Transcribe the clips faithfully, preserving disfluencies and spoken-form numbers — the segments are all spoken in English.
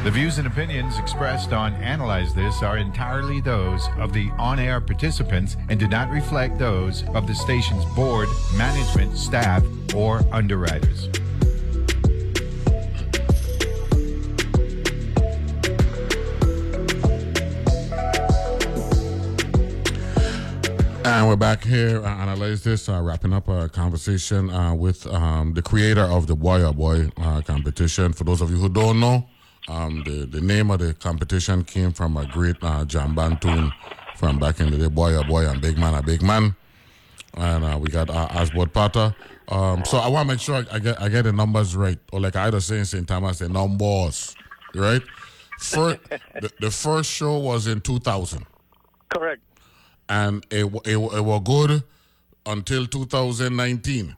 The views and opinions expressed on Analyze This are entirely those of the on-air participants and do not reflect those of the station's board, management, staff, or underwriters. And we're back here, uh, Analyze This, uh, wrapping up our conversation uh, with um, the creator of the Boy or Boy uh, competition. For those of you who don't know, um, the, the name of the competition came from a great uh, Jamban tune from back in the day, Boy or Boy and Big Man a Big Man. And uh, we got uh, Asbot Potter. Um, so I want to make sure I get I get the numbers right. Or like I either say in Saint Thomas, the numbers, right? First, the, the first show was in two thousand. Correct. And it, it, it was good until two thousand nineteen.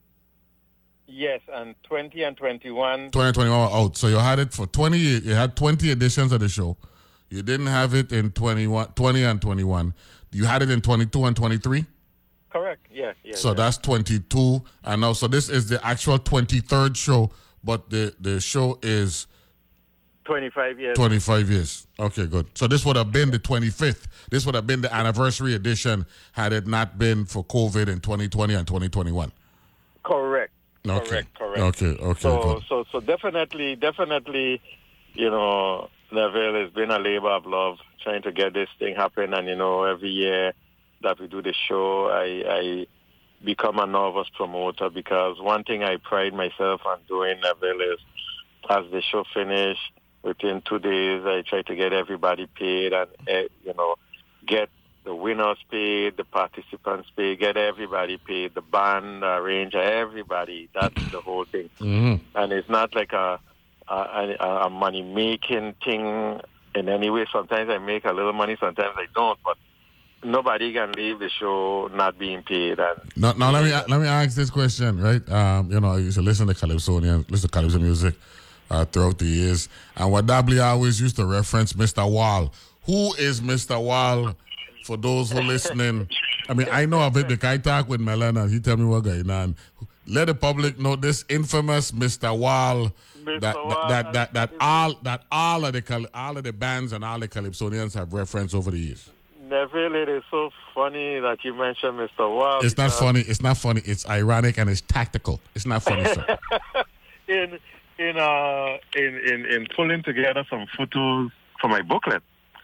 Yes, and twenty and twenty-one. twenty twenty-one out. So you had it for twenty. You had twenty editions of the show. You didn't have it in twenty-one, twenty and twenty-one. You had it in twenty-two and twenty-three? Correct, yeah. yeah so yeah. that's twenty-two. And now, so this is the actual twenty-third show, but the, the show is twenty-five years. twenty-five years. Okay, good. So this would have been the twenty-fifth. This would have been the anniversary edition had it not been for COVID in twenty twenty and twenty twenty-one. Correct. Okay. Correct, correct. Okay, okay. So, good. so, so definitely, definitely, you know, Neville has been a labor of love trying to get this thing happen. And, you know, every year that we do the show, I, I become a nervous promoter because one thing I pride myself on doing, Neville, is as the show finished, within two days, I try to get everybody paid and, uh, you know, get the winners paid, the participants paid, get everybody paid, the band, the arranger, everybody. That's the whole thing. Mm-hmm. And it's not like a, a, a money-making thing in any way. Sometimes I make a little money, sometimes I don't, but nobody can leave the show not being paid. And now, now let me let me ask this question, right? Um, you know, I used to listen to Calypsonian, listen to Calypso music uh, throughout the years, and what W always used to reference Mister Wall. Who is Mister Wall? For those who are listening, I mean, I know of it because I talk with Melon and he tell me what going on. Let the public know this infamous Mister Wall, Mister that Wall that that, that, that all that all of the all of the bands and all the Calypsonians have referenced over the years. Neville, it is so funny that you mentioned Mister Wall. It's not funny. It's not funny. It's ironic and it's tactical. It's not funny, sir. in in uh in, in in pulling together some photos for my booklet,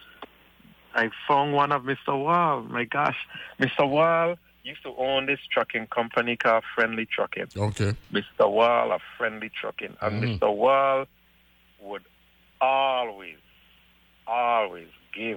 I found one of Mister Wall. My gosh, Mister Wall used to own this trucking company called Friendly Trucking. Okay. Mister Wall of Friendly Trucking. And Mm-hmm. Mister Wall would always, always give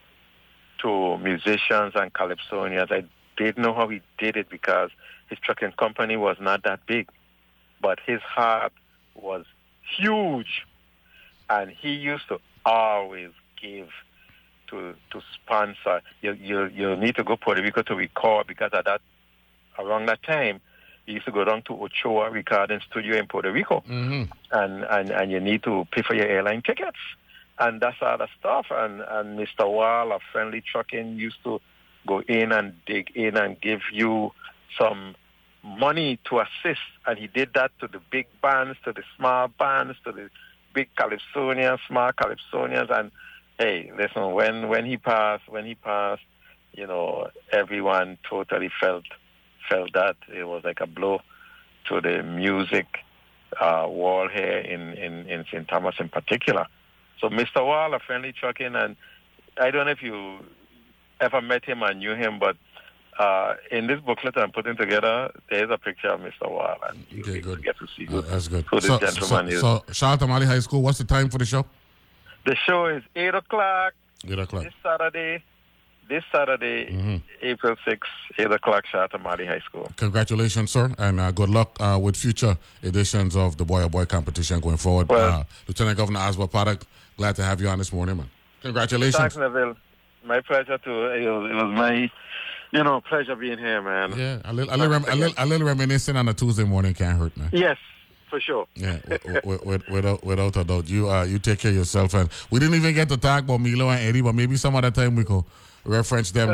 to musicians and calypsonians. I didn't know how he did it because his trucking company was not that big. But his heart was huge. And he used to always give to to sponsor. You you you need to go Puerto Rico to record because at that around that time you used to go down to Ochoa recording studio in Puerto Rico, Mm-hmm. and, and and you need to pay for your airline tickets, and that's all the stuff. And and Mister Wall of Friendly Trucking used to go in and dig in and give you some money to assist, and he did that to the big bands, to the small bands, to the big calypsonians, small calypsonians, and hey, listen, when, when he passed, when he passed, you know, everyone totally felt felt that. It was like a blow to the music uh, wall here in, in, in Saint Thomas in particular. So Mister Wall of Friendly Trucking, and I don't know if you ever met him or knew him, but uh, in this booklet I'm putting together, there's a picture of Mister Wall, and you Okay, good. get to see Uh, that's good. who this So, gentleman so, is. so, shout out to Mali High School. What's the time for the show? The show is eight o'clock. Eight o'clock. This Saturday, this Saturday, Mm-hmm. April sixth, eight o'clock, sharp at Mali High School. Congratulations, sir, and uh, good luck uh, with future editions of the Boy or Boy competition going forward. Well, uh, Lieutenant Governor Asbot Potter, glad to have you on this morning, man. Congratulations. Thanks, Neville. My pleasure, too. It was, it was my, you know, pleasure being here, man. Yeah, a little, a little, rem- a little, a little reminiscent on a Tuesday morning can't hurt, man. Yes, for sure. Yeah, w- w- w- without, without a doubt. You, uh, you take care of yourself. And we didn't even get to talk about Milo and Eddie, but maybe some other time we could reference them Well,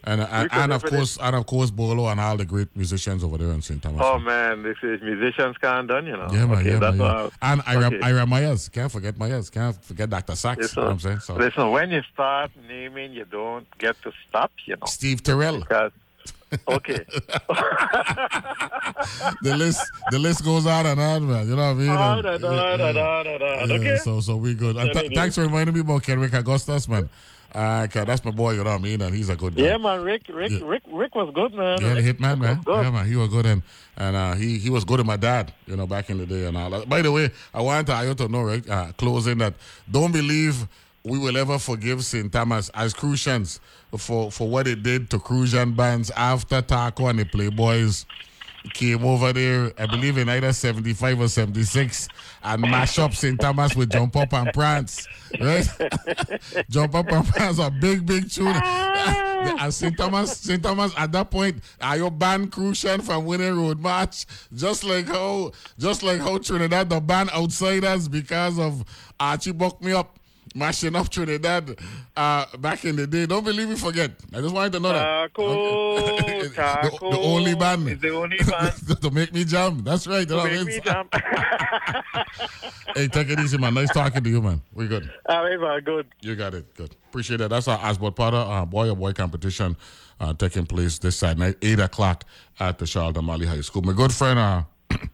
And and, could and of definitely- course, and of course, Bolo and all the great musicians over there in Saint Thomas. Oh man, this is musicians can't done, you know. Yeah, man, okay, yeah, that's man, yeah. all. And Ira, Okay. Ira Myers, can't forget Myers, can't forget Doctor Sachs. Listen, You know what I'm saying? So listen, when you start naming, you don't get to stop, you know. Steve Terrell. Because, okay. The list, the list goes on and on, man. You know what I mean? Ah, And- da, da, da, da, da, da. Yeah, Okay. so so we good. And th- thanks for reminding me about Kenrick Augustus, man. Uh, okay, that's my boy, you know what I mean? And he's a good guy. Yeah, man, Rick, Rick, Yeah. Rick, Rick was good, man. Yeah, the Rick hitman, man. was good. Yeah, man, he was good, and and uh, he he was good with my dad, you know, back in the day and all that. By the way, I wanted to, I want to know, right, uh, closing that. Don't believe we will ever forgive Saint Thomas as Crucians for for what it did to Crucian bands after Taco and the Playboys came over there, I believe in either seventy-five or seventy-six, and mash up Saint Thomas with Jump Up and Prance, right? Jump Up and Prance, a big, big tune. And Saint Thomas, Saint Thomas, at that point, are you banned Crucian from winning road match? Just like how, just like how Trinidad the ban Outsiders because of Archie Buck Me Up. Mashing up Trinidad uh, back in the day. Don't believe me, forget. I just wanted to know that. Taco, the, Taco. the only band. Is the only band. to make me jump. That's right. You know to what I make mean? me jump. Hey, take it easy, man. Nice talking to you, man. We good. All right, man, good. You got it. Good. Appreciate that. That's our Asbot Potter uh, boy or boy competition uh, taking place this Saturday, eight o'clock at the Charlton Mali High School. My good friend, uh,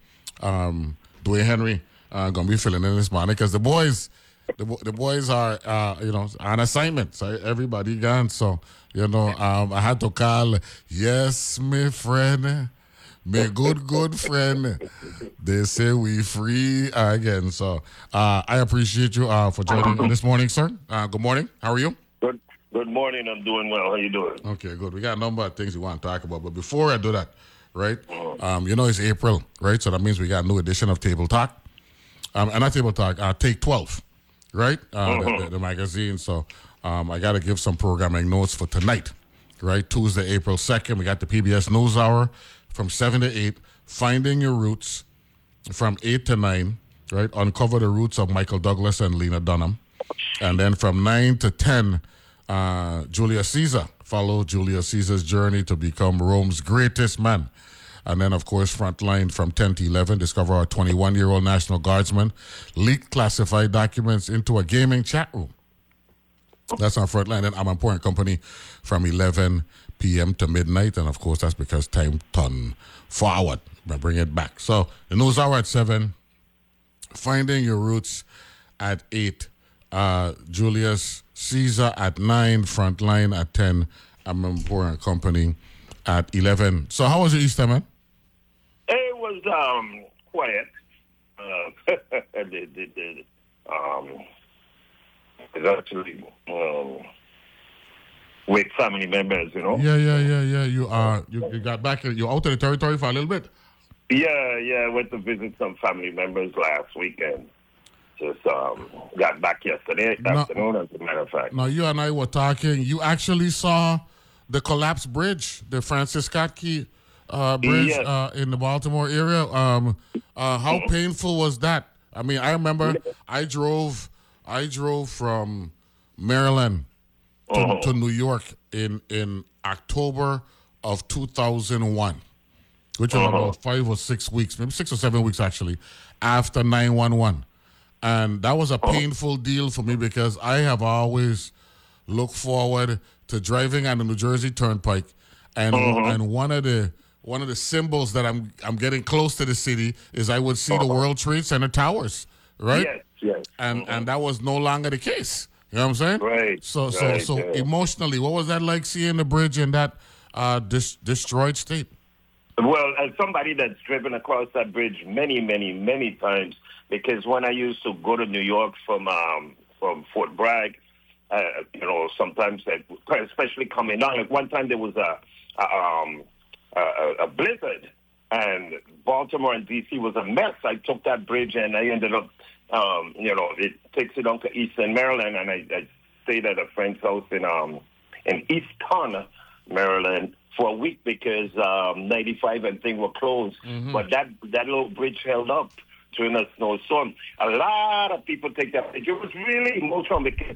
um, Dwayne Henry, uh, going to be filling in this morning because the boys, the, bo- the boys are, uh, you know, on assignment. So everybody gone. So, you know, um, I had to call, yes, my friend. My good, good friend. They say we free again. So uh, I appreciate you uh, for joining me this morning, sir. Uh, good morning. How are you? Good Good morning. I'm doing well. How you doing? Okay, good. We got a number of things we want to talk about. But before I do that, right, um, you know it's April, right? So that means we got a new edition of Table Talk. Um, and not Table Talk, uh, Take twelve, right? Uh, the, the, the magazine. So um, I got to give some programming notes for tonight, right? Tuesday, April second. We got the P B S News Hour from seven to eight, Finding Your Roots from eight to nine, right? Uncover the roots of Michael Douglas and Lena Dunham. And then from nine to ten, uh, Julius Caesar. Follow Julius Caesar's journey to become Rome's greatest man. And then, of course, Frontline from ten to eleven, discover our twenty-one-year-old National Guardsman leaked classified documents into a gaming chat room. That's our Frontline. And I'm Important Company from eleven p.m. to midnight. And, of course, that's because time turn forward. I bring it back. So the news hour at seven, Finding Your Roots at eight, uh, Julius Caesar at nine, Frontline at ten, I'm Important Company at eleven. So how was your Easter, man? It was um, quiet. Uh, the, the, the, um, it's actually um, with family members, you know. Yeah, yeah, yeah, yeah. You uh, you, you got back. You out of the territory for a little bit. Yeah, yeah. I went to visit some family members last weekend. Just um, got back yesterday No. afternoon, as a matter of fact. Now you and I were talking. You actually saw the collapsed bridge, the Francis Scott Key uh, bridge Yes. uh, in the Baltimore area. Um, uh, how painful was that? I mean, I remember I drove. I drove from Maryland to, Uh-huh. to New York in in October of two thousand one, which was Uh-huh. about five or six weeks, maybe six or seven weeks actually, after nine one one. And that was a painful deal for me because I have always looked forward to driving on the New Jersey Turnpike, and and one of the one of the symbols that I'm I'm getting close to the city is I would see the World Trade Center towers, right? Yes, yes. And and that was no longer the case. You know what I'm saying? Right, So so right, so yeah. emotionally, what was that like seeing the bridge in that uh, dis- destroyed state? Well, as somebody that's driven across that bridge many, many, many times, because when I used to go to New York from um, from Fort Bragg, uh, you know, sometimes, uh, especially coming down, like one time there was a a, um, a, a blizzard, and Baltimore and D C was a mess. I took that bridge and I ended up, um, you know, it takes it on to Eastern Maryland, and I, I stayed at a friend's house in um in Easton, Maryland, for a week because um, ninety-five and things were closed. But that that little bridge held up during a snowstorm. A lot of people take that bridge. It was really emotional because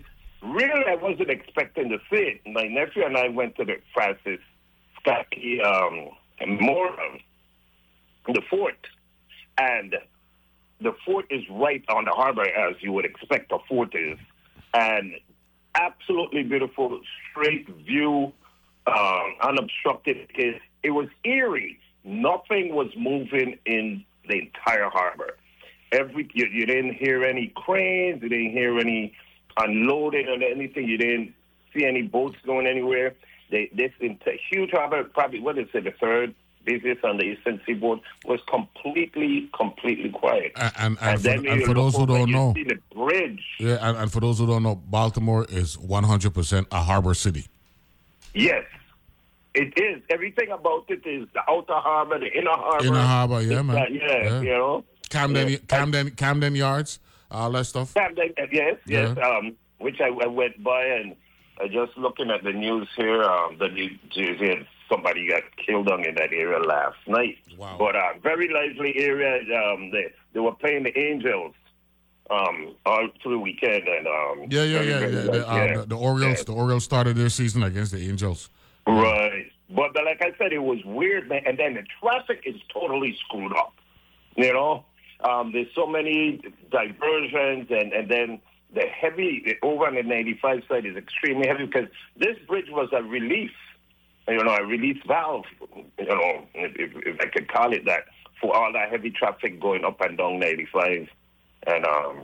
really I wasn't expecting to see it. My nephew and I went to the Francis Scott-Key um, Memorial, the fort, and the fort is right on the harbor, as you would expect a fort is, and absolutely beautiful, straight view, um, unobstructed. Because it was eerie. Nothing was moving in the entire harbor. Every you, you didn't hear any cranes, you didn't hear any unloading or anything. You didn't see any boats going anywhere. They, this entire huge harbor, probably what is it, the third busiest on the eastern seaboard, was completely, completely quiet. And, and, and, and for, then and for those who don't know, see the bridge. Yeah, and, and for those who don't know, Baltimore is one hundred percent a harbor city. Yes, it is. Everything about it is the outer harbor, the inner harbor. Inner harbor, yeah, man. That, yeah, yeah, you know. Camden, yeah. Camden, Camden Yards, all that stuff. Camden, yes, yes. Yeah. Um, which I, I went by and I just looking at the news here. Um, the New Jersey, somebody got killed on in that area last night. Wow. But uh, very lively area. Um, they they were playing the Angels um, all through the weekend, and um, Yeah, yeah, very, yeah, very yeah. live- The, um, yeah. the, the Orioles, Yeah. the Orioles started their season against the Angels. Right. But, but like I said, it was weird, man. And then the traffic is totally screwed up. You know, um, there's so many diversions, and, and then the heavy over on the ninety-five side is extremely heavy because this bridge was a relief, you know, a release valve, you know, if, if I could call it that, for all that heavy traffic going up and down ninety-five. And um,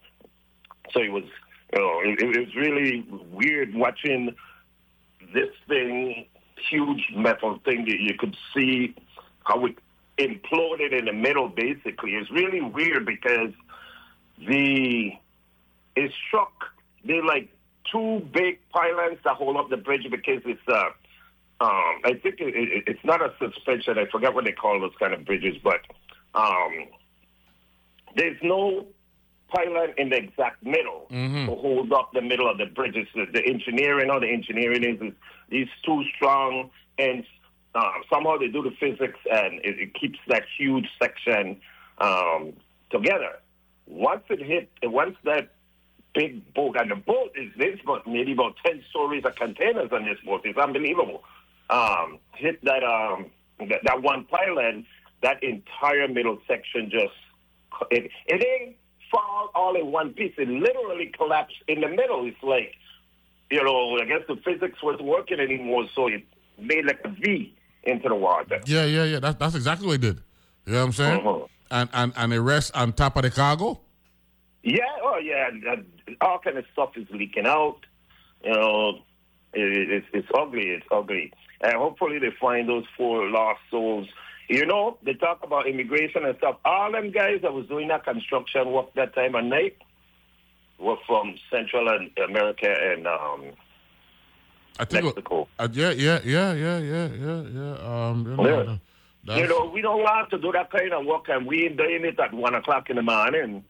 so it was, you know, it, it was really weird watching this thing, huge metal thing that you could see how it imploded in the middle, basically. It's really weird because the it struck, they're like two big pylons that hold up the bridge because it's, uh, um, I think it, it, it's not a suspension. I forget what they call those kind of bridges, but um, there's no pylon in the exact middle Mm-hmm. to hold up the middle of the bridge. It's the, the engineering, all the engineering is, is these two strong ends. Uh, somehow they do the physics, and it, it keeps that huge section um, together. Once it hit, once that big boat, and the boat is this, but maybe about ten stories of containers on this boat. It's unbelievable. Um, hit that um, that, that one pylon, that entire middle section just it, it ain't fall all in one piece. It literally collapsed in the middle. It's like, you know, I guess the physics wasn't working anymore, so it made like a V into the water. Yeah, yeah, yeah. That's that's exactly what it did. You know what I'm saying? Uh-huh. And and and it rests on top of the cargo. Yeah, oh yeah, and, and all kind of stuff is leaking out. You know, it, it's it's ugly. It's ugly. And hopefully they find those four lost souls. You know, they talk about immigration and stuff. All them guys that was doing that construction work that time of night were from Central America and um, I think. Mexico. Uh, yeah, yeah, yeah, yeah, yeah, yeah, yeah. Um, you know, Yeah. that's- You know, we don't want to do that kind of work, and we ain't doing it at one o'clock in the morning.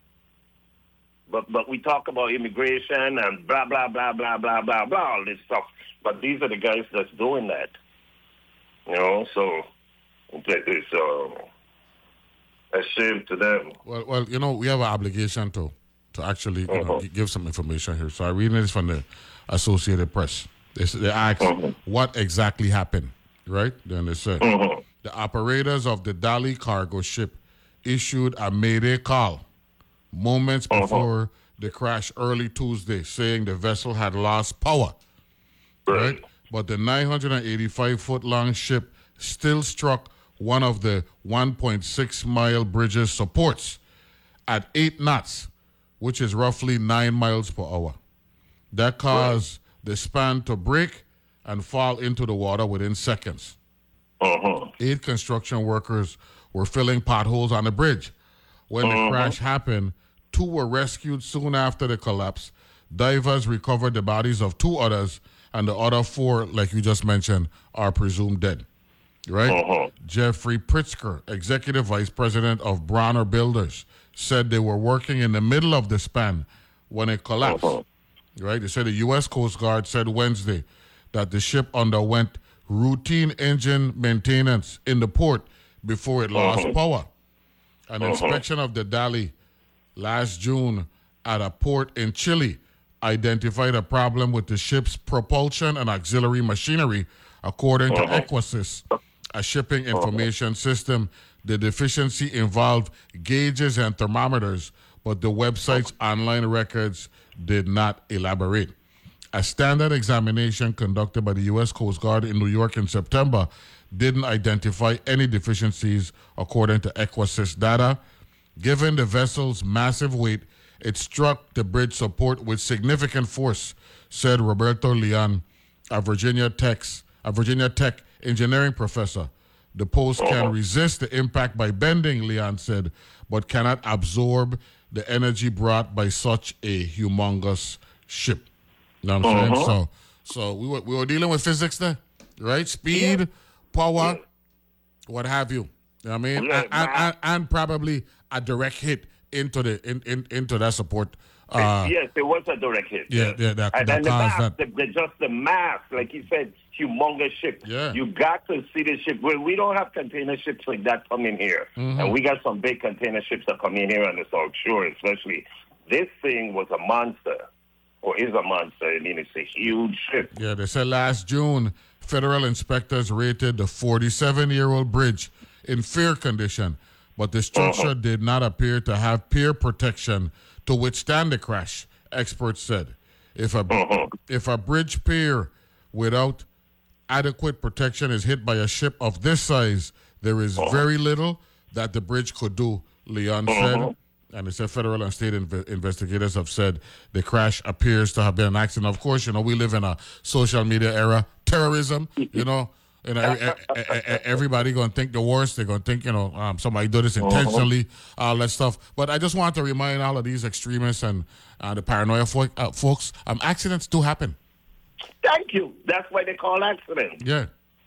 But but we talk about immigration and blah blah blah blah blah blah blah all this stuff. But these are the guys that's doing that. You know, so it's uh, a shame to them. Well, well, you know, we have an obligation to to actually you know, Uh-huh. gi- give some information here. So I'm reading this from the Associated Press. They, s- they ask Uh-huh. what exactly happened, right? Then they said Uh-huh. the operators of the Dali cargo ship issued a mayday call moments Uh-huh. before the crash early Tuesday, saying the vessel had lost power. Right? But the nine hundred eighty-five foot long ship still struck one of the one point six mile bridge's supports at eight knots, which is roughly nine miles per hour. That caused the span to break and fall into the water within seconds. Uh-huh. Eight construction workers were filling potholes on the bridge. When the crash happened, two were rescued soon after the collapse. Divers recovered the bodies of two others, and the other four, like you just mentioned, are presumed dead. Right? Uh-huh. Jeffrey Pritzker, executive vice president of Bronner Builders, said they were working in the middle of the span when it collapsed. Uh-huh. Right? They said the U S Coast Guard said Wednesday that the ship underwent routine engine maintenance in the port before it lost Uh-huh. power. An Uh-huh. inspection of the Dali last June at a port in Chile identified a problem with the ship's propulsion and auxiliary machinery, according to Uh-huh. Equasys, a shipping information system. The deficiency involved gauges and thermometers, but the website's online records did not elaborate. A standard examination conducted by the U S Coast Guard in New York in September didn't identify any deficiencies, according to Equasys data. Given the vessel's massive weight, it struck the bridge support with significant force, said Roberto Leon, a Virginia Tech's, a Virginia Tech engineering professor. The post can resist the impact by bending, Leon said, but cannot absorb the energy brought by such a humongous ship. You know what I'm saying? So, so we were we were dealing with physics there, right? Speed, yeah. power, yeah. what have you. You know what I mean? Yeah, and, and, and, and probably a direct hit into the in, in into that support. Uh, yes, it was a direct hit. Yeah, yeah, that, and, that and the caused mass, that. the, the, just the mass, like you said, humongous ship. Yeah. You got to see the ship. Well, we don't have container ships like that coming here. Mm-hmm. And we got some big container ships that come in here on the South Shore, especially. This thing was a monster, or is a monster. I mean, it's a huge ship. Yeah, they said last June, federal inspectors rated the forty-seven-year-old bridge in fair condition, but the structure uh-huh. did not appear to have pier protection to withstand the crash, experts said. If a, uh-huh. if a bridge pier without adequate protection is hit by a ship of this size, there is uh-huh. very little that the bridge could do, Leon uh-huh. said. And they said federal and state inv- investigators have said the crash appears to have been an accident. Of course, you know, we live in a social media era. Terrorism, you know, you know, everybody going to think the worst. They're going to think, you know, um, somebody did this intentionally, all that stuff. But I just want to remind all of these extremists and uh, the paranoia fo- uh, folks, um, accidents do happen. Thank you. That's why they call accidents. Yeah.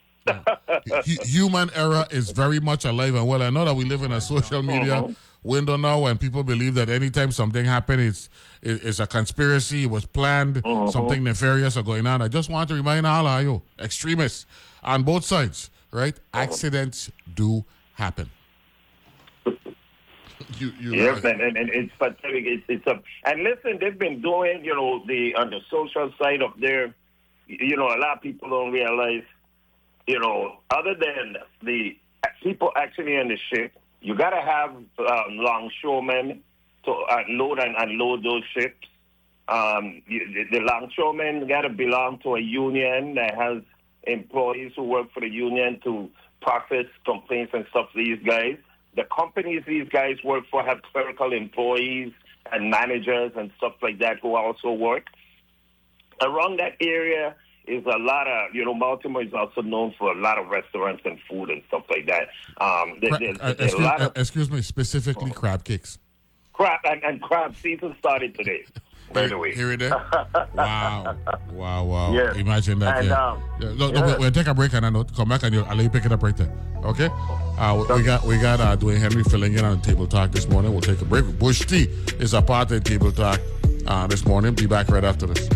yeah. H- human error is very much alive and well. I know that we live in a social media uh-huh. window now, and people believe that anytime something happened, it's it's a conspiracy, it was planned, uh-huh. something nefarious are going on. I just want to remind all of you, extremists on both sides, right? Uh-huh. Accidents do happen. you, you yes, right. and, and, and it's pathetic. It's, it's a and listen, they've been doing, you know, the on the social side of their, you know, a lot of people don't realize, you know, other than the people actually on the ship, you got to have um, longshoremen to uh, load and unload those ships. Um, you, the, the longshoremen got to belong to a union that has employees who work for the union to process complaints and stuff. These guys, the companies these guys work for have clerical employees and managers and stuff like that who also work. Around that area is a lot of, you know, Baltimore is also known for a lot of restaurants and food and stuff like that. Um, there, Cra- there's, uh, there's excuse, a lot of uh, excuse me, specifically oh. crab cakes. Crab and, and crab season started today. By the way, hear it there? Wow, wow, wow! Yes. Imagine that. And, yeah. um, yeah. No, no, yeah. we'll, we'll take a break and I'll come back and you'll, I'll let you pick it up right there. Okay? Uh, we, we got we got uh, Dwayne Henry filling in on Table Talk this morning. We'll take a break. Bush T is a part of Table Talk uh, this morning. Be back right after this.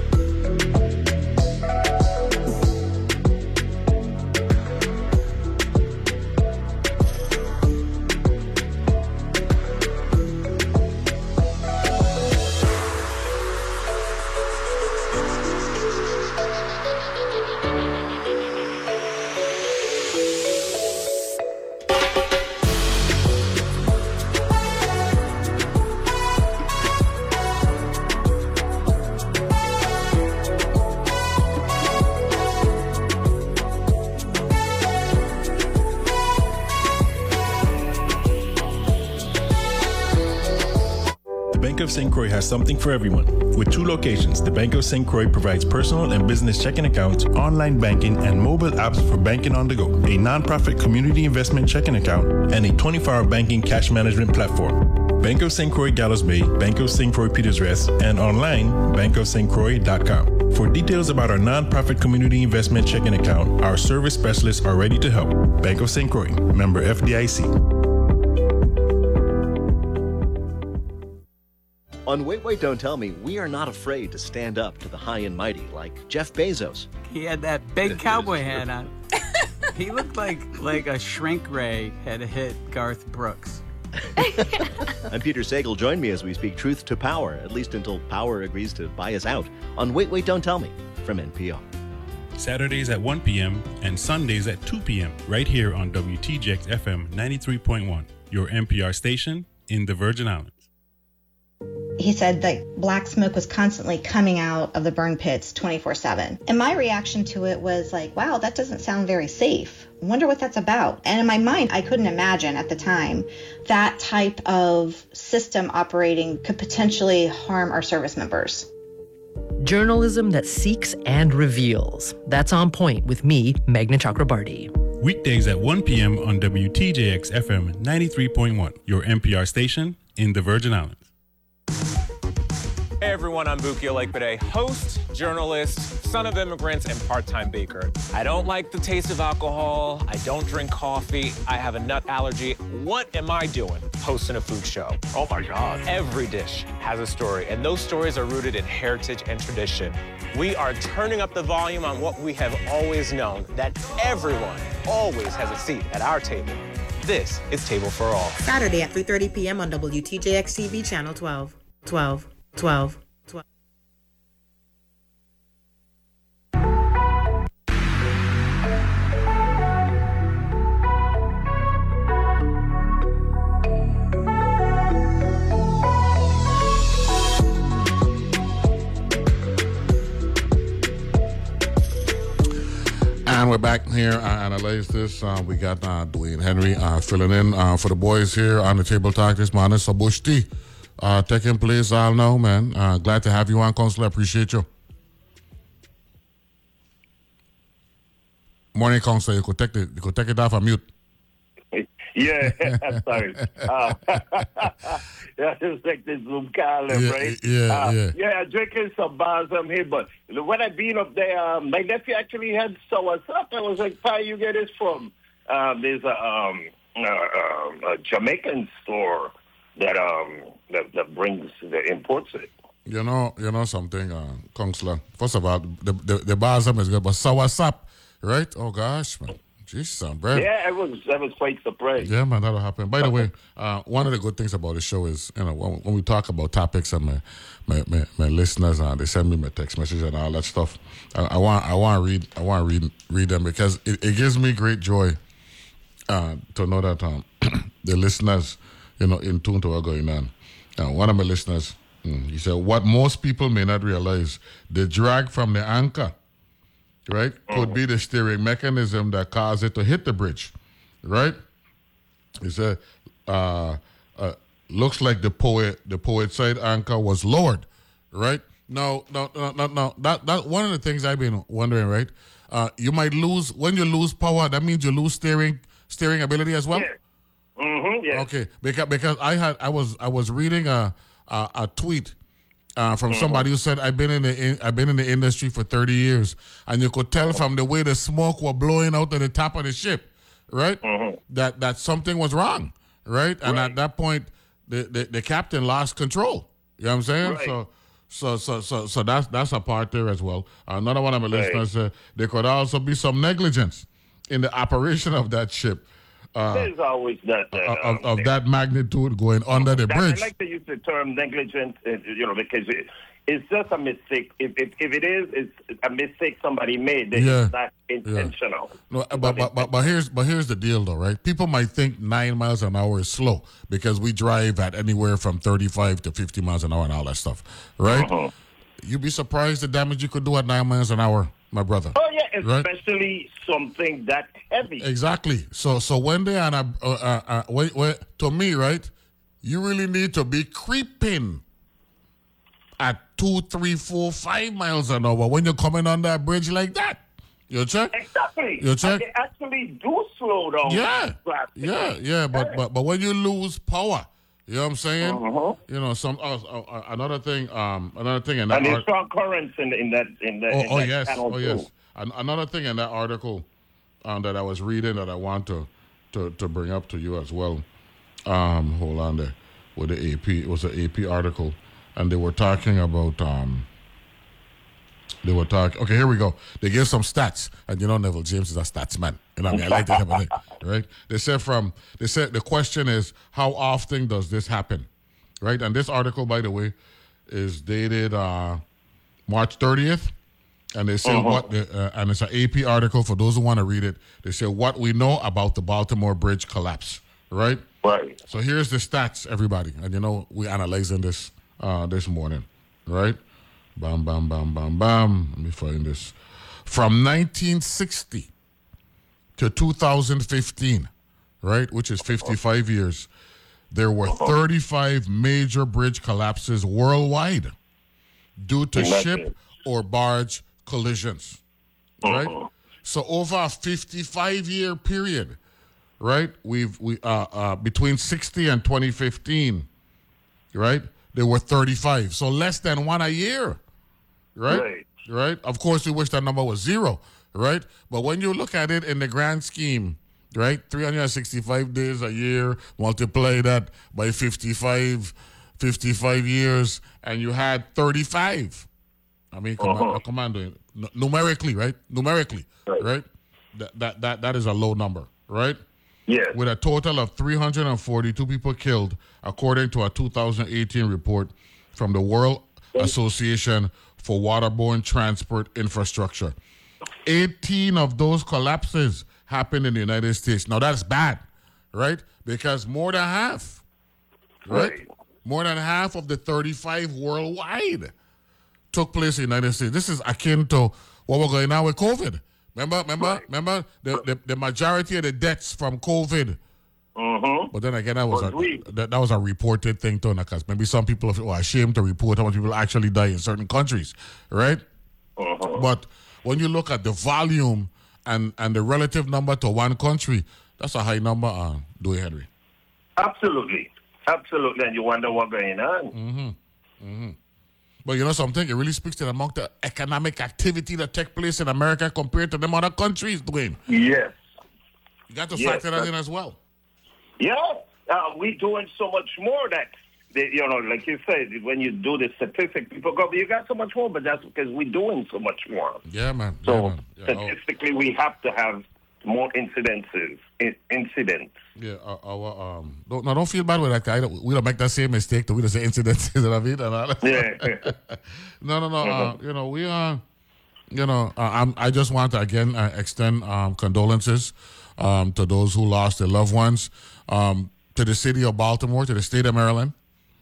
Bank of Saint Croix has something for everyone. With two locations, the Bank of Saint Croix provides personal and business checking accounts, online banking, and mobile apps for banking on the go, a nonprofit community investment checking account, and a twenty-four hour banking cash management platform. Bank of Saint Croix Gallows Bay, Bank of Saint Croix Peters Rest, and online, bank of saint croix dot com. For details about our nonprofit community investment checking account, our service specialists are ready to help. Bank of Saint Croix, member F D I C. On Wait, Wait, Don't Tell Me, we are not afraid to stand up to the high and mighty like Jeff Bezos. He had that big cowboy hat on. He looked like like a shrink ray had hit Garth Brooks. I'm Peter Sagal. Join me as we speak truth to power, at least until power agrees to buy us out, on Wait, Wait, Don't Tell Me from N P R. Saturdays at one p.m. and Sundays at two p.m. right here on W T J X F M ninety-three point one, your N P R station in the Virgin Islands. He said that black smoke was constantly coming out of the burn pits twenty-four seven. And my reaction to it was like, wow, that doesn't sound very safe. I wonder what that's about. And in my mind, I couldn't imagine at the time that type of system operating could potentially harm our service members. Journalism that seeks and reveals. That's On Point with me, Meghna Chakrabarty. Weekdays at one p.m. on W T J X F M ninety-three point one, your N P R station in the Virgin Islands. Hey everyone, I'm Buki Olekbade, host, journalist, son of immigrants, and part-time baker. I don't like the taste of alcohol. I don't drink coffee. I have a nut allergy. What am I doing hosting a food show? Oh my God. Every dish has a story, and those stories are rooted in heritage and tradition. We are turning up the volume on what we have always known, that everyone always has a seat at our table. This is Table for All. Saturday at three thirty p.m. on W T J X T V Channel twelve. twelve. twelve. twelve. And we're back here. I analyze this. Uh, we got uh, Dwayne Henry uh, filling in uh, for the boys here on the Table Talk this morning. So Bushti. Uh, taking place all now, man. Uh, glad to have you on, Councillor. Appreciate you. Morning, Councillor. You could take it. You could take it off of mute. Yeah, sorry. Uh, yeah, just take this Zoom call, yeah, right? Yeah, uh, yeah. Yeah, drinking some balsam here, but when I been up there, uh, my nephew actually had sour up. I was like, "Where you get this from?" Um, there's a, um, uh, um, a Jamaican store that um that, that brings that imports it. You know, you know something, uh, Councillor. First of all, the the, the balsam is good, but sour sap, right? Oh gosh, man. Jeez, son, bro. Yeah, I was I was quite surprised. Yeah, man, that'll happen. By the way, uh, one of the good things about the show is, you know, when, when we talk about topics and my my, my, my listeners, uh, they send me my text messages and all that stuff. I, I want I want to read I want to read read them because it, it gives me great joy uh, to know that um, the listeners, you know, in tune to what's going on. Uh, one of my listeners, mm, he said, what most people may not realize, the drag from the anchor, right, could be the steering mechanism that caused it to hit the bridge, right? He said, uh, uh, looks like the poet, the poet side anchor was lowered, right? No, no, no, no, no. That, that one of the things I've been wondering, right? Uh, you might lose, when you lose power, that means you lose steering, steering ability as well? Yeah. Mm-hmm, yeah. Okay, because because I had I was I was reading a a, a tweet uh, from mm-hmm. somebody who said I've been in the in, I've been in the industry for thirty years, and you could tell from the way the smoke was blowing out of the top of the ship, right? Mm-hmm. That that something was wrong, right? And right. at that point, the, the the captain lost control. You know what I'm saying? Right. So. So so so so that's that's a part there as well. Another one of my right. listeners said there could also be some negligence in the operation of that ship. Uh, There's always that. Uh, of, of, of that magnitude going under the that, bridge. I like to use the term negligent, uh, you know, because it, it's just a mistake. If, if if it is, it's a mistake somebody made. Then Yeah. It's not intentional. Yeah. No, but, but, but, but here's but here's the deal, though, right? People might think nine miles an hour is slow because we drive at anywhere from thirty-five to fifty miles an hour and all that stuff, right? Uh-huh. You'd be surprised the damage you could do at nine miles an hour, my brother. Oh yeah, right? especially something that heavy. Exactly. So so when they on a uh, uh, uh, wait, wait, to me, right? You really need to be creeping at two, three, four, five miles an hour when you're coming on that bridge like that. You check? Exactly. You check? And they actually do slow down. Yeah. Yeah, yeah, but, but but when you lose power, you know what I'm saying? Uh-huh. You know, some uh, uh, another thing, um, another thing in that. And there's art- strong currents in in that in that. Oh, in oh that yes, channel oh too. yes. An- another thing in that article um, that I was reading that I want to, to, to bring up to you as well. Um, hold on there. With the A P, it was an A P article, and they were talking about um, They were talking. Okay, here we go. They gave some stats, and you know Neville James is a stats man. You know what I mean? I like that type of thing, right? They said from. They said the question is how often does this happen, right? And this article, by the way, is dated uh, March thirtieth, and they say Uh-huh. what. The, uh, and it's an A P article for those who want to read it. They say what we know about the Baltimore Bridge collapse, right? Right. So here's the stats, everybody, and you know we analyzing this uh, this morning, right? Bam, bam, bam, bam, bam. Let me find this. From nineteen sixty to two thousand fifteen, right, which is fifty-five years, there were thirty-five major bridge collapses worldwide due to ship or barge collisions, right? So over a fifty-five-year period, right, we've we uh, uh, between sixty and twenty fifteen, right, there were thirty-five. So less than one a year. Right? Right. Right? Of course, we wish that number was zero, right? But when you look at it in the grand scheme, right, three hundred sixty-five days a year, multiply that by fifty-five, fifty-five years, and you had thirty-five. I mean, come Uh-huh. on, come on, doing N- numerically, right? Numerically, Right. right? That, that that that is a low number, right? Yeah. With a total of three hundred forty-two people killed, according to a two thousand eighteen report from the World Association for Waterborne Transport Infrastructure. eighteen of those collapses happened in the United States. Now, that's bad, right? Because more than half, right? Right. More than half of the thirty-five worldwide took place in the United States. This is akin to what we're going on with COVID. Remember, remember, Right. remember the, the, the majority of the deaths from COVID. Mm-hmm. But then again, that was, Was a, we. that, that was a reported thing too, because maybe some people are ashamed to report how much people actually die in certain countries, right? Uh-huh. But when you look at the volume and, and the relative number to one country, that's a high number, uh, Dewey Henry. Absolutely. Absolutely. And you wonder what's going on. Mm-hmm. Mm-hmm. But you know something? It really speaks to the amount of economic activity that takes place in America compared to them other countries, Dwayne. Yes. You got to Yes, factor that that's- in as well. Yeah. Uh, we're doing so much more that, they, you know, like you said, when you do the statistic, people go, you got so much more, but that's because we're doing so much more. Yeah, man. So yeah, man. Yeah, our- statistically, we have to have more incidences, in, incidents. Yeah, our, our um, don't, no, don't feel bad with that guy. We don't make that same mistake. We don't say incidents, you know what I mean? And all that. Yeah. no, no, no. Uh, you know, we are. Uh, you know, uh, I'm, I just want to again uh, extend um, condolences um, to those who lost their loved ones, um, to the city of Baltimore, to the state of Maryland.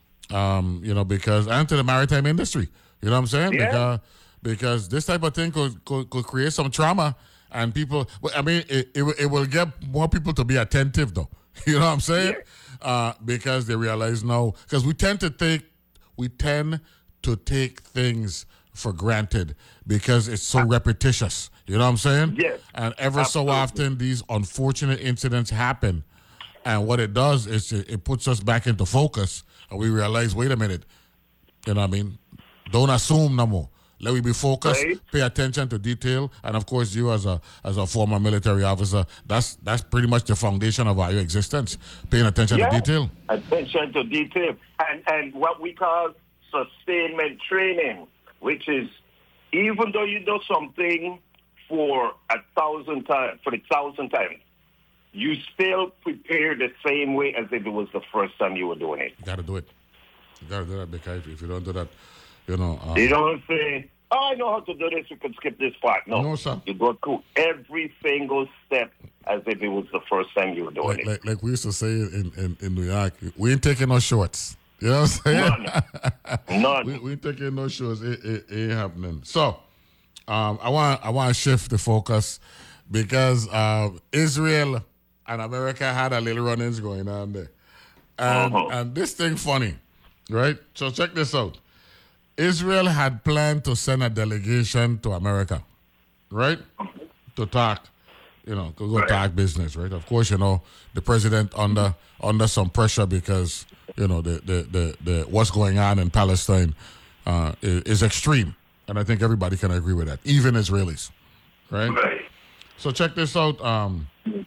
Um, you know, because and to the maritime industry. You know what I'm saying? Yeah. Because because this type of thing could could, could create some trauma. And people, well, I mean, it, it, it will get more people to be attentive, though. You know what I'm saying? Yeah. Uh, because they realize now, because we tend to take, we tend to take things for granted because it's so repetitious. You know what I'm saying? Yes. And ever Absolutely. so often, these unfortunate incidents happen. And what it does is it, it puts us back into focus, and we realize, wait a minute, you know what I mean? Don't assume no more. Let me be focused, Right. pay attention to detail, and of course, you as a as a former military officer, that's that's pretty much the foundation of our existence, paying attention Yeah. to detail. Attention to detail. And, and what we call sustainment training, which is even though you do something for a thousand times, for the thousand times, you still prepare the same way as if it was the first time you were doing it. You got to do it. You got to do that because if you don't do that, you know. Um, You don't say, oh, I know how to do this, you can skip this part. No, No, sir. You go through every single step as if it was the first time you were doing like, it. like, like we used to say in, in, in New York, we ain't taking no shorts. You know what I'm saying? None. None. we, we ain't taking no shorts. It, it, it ain't happening. So, um, I want I want to shift the focus because uh, Israel and America had a little run-ins going on there, and Uh-huh. and this thing funny, right? So check this out. Israel had planned to send a delegation to America, right, to talk, you know, to go Right. talk business, right? Of course, you know, the president under under some pressure because you know the the the, the what's going on in Palestine uh, is, is extreme, and I think everybody can agree with that, even Israelis, right? Right. So check this out, um,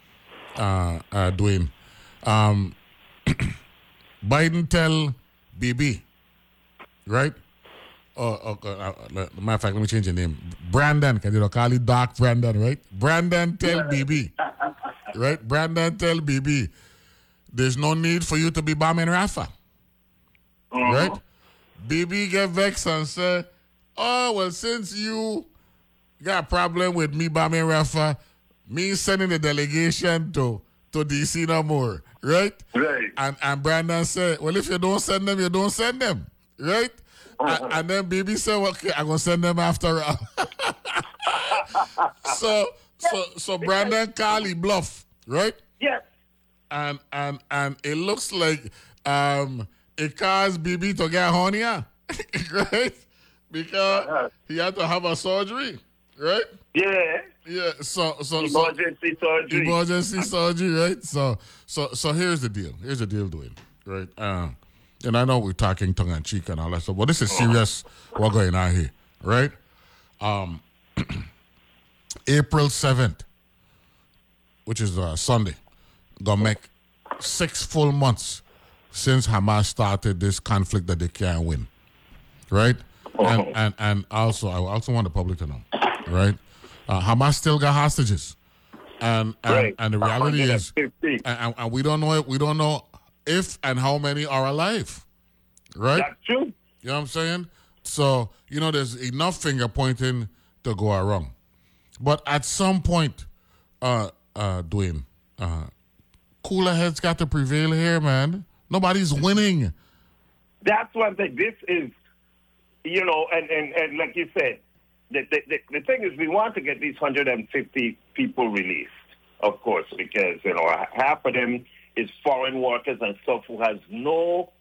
uh, uh, Dwayne. Um, Biden tell B B, right? oh, okay. Uh, uh, matter of fact, let me change your name. Brandon, can you call it Dark Brandon, right? Brandon, tell B B. Right? Brandon, tell B B. There's no need for you to be bombing Rafah. Uh-huh. Right? B B get vexed and say, oh, well, since you got a problem with me bombing Rafah, me sending the delegation to, to D C no more. Right? Right. And, and Brandon said, well, if you don't send them, you don't send them. Right? Uh-huh. And, and then B B said, well, okay, I'm going to send them after all. so, so, so Brandon Carly bluff, right? Yes. And, and, and it looks like um, it caused B B to get hernia, right? Because uh-huh. he had to have a surgery, right? Yeah. Yeah, so so emergency so, surgery. Emergency surgery, right? So so so here's the deal. Here's the deal, Dwayne. Right? Uh, and I know we're talking tongue in cheek and all that stuff, but this is serious what's going on here, right? Um April seventh, which is uh, Sunday, gonna make six full months since Hamas started this conflict that they can't win. Right? Oh. And and and also I also want the public to know, right? Uh, Hamas still got hostages, and and, right. and the reality is, and, and we don't know it, we don't know if and how many are alive, right? That's true. You know what I'm saying? So you know, there's enough finger pointing to go wrong, but at some point, uh, uh, Dwayne, uh, cooler heads got to prevail here, man. Nobody's winning. That's one thing. This is, you know, and and, and like you said. The, the, the thing is, we want to get these one hundred fifty people released, of course, because, you know, half of them is foreign workers and stuff who has no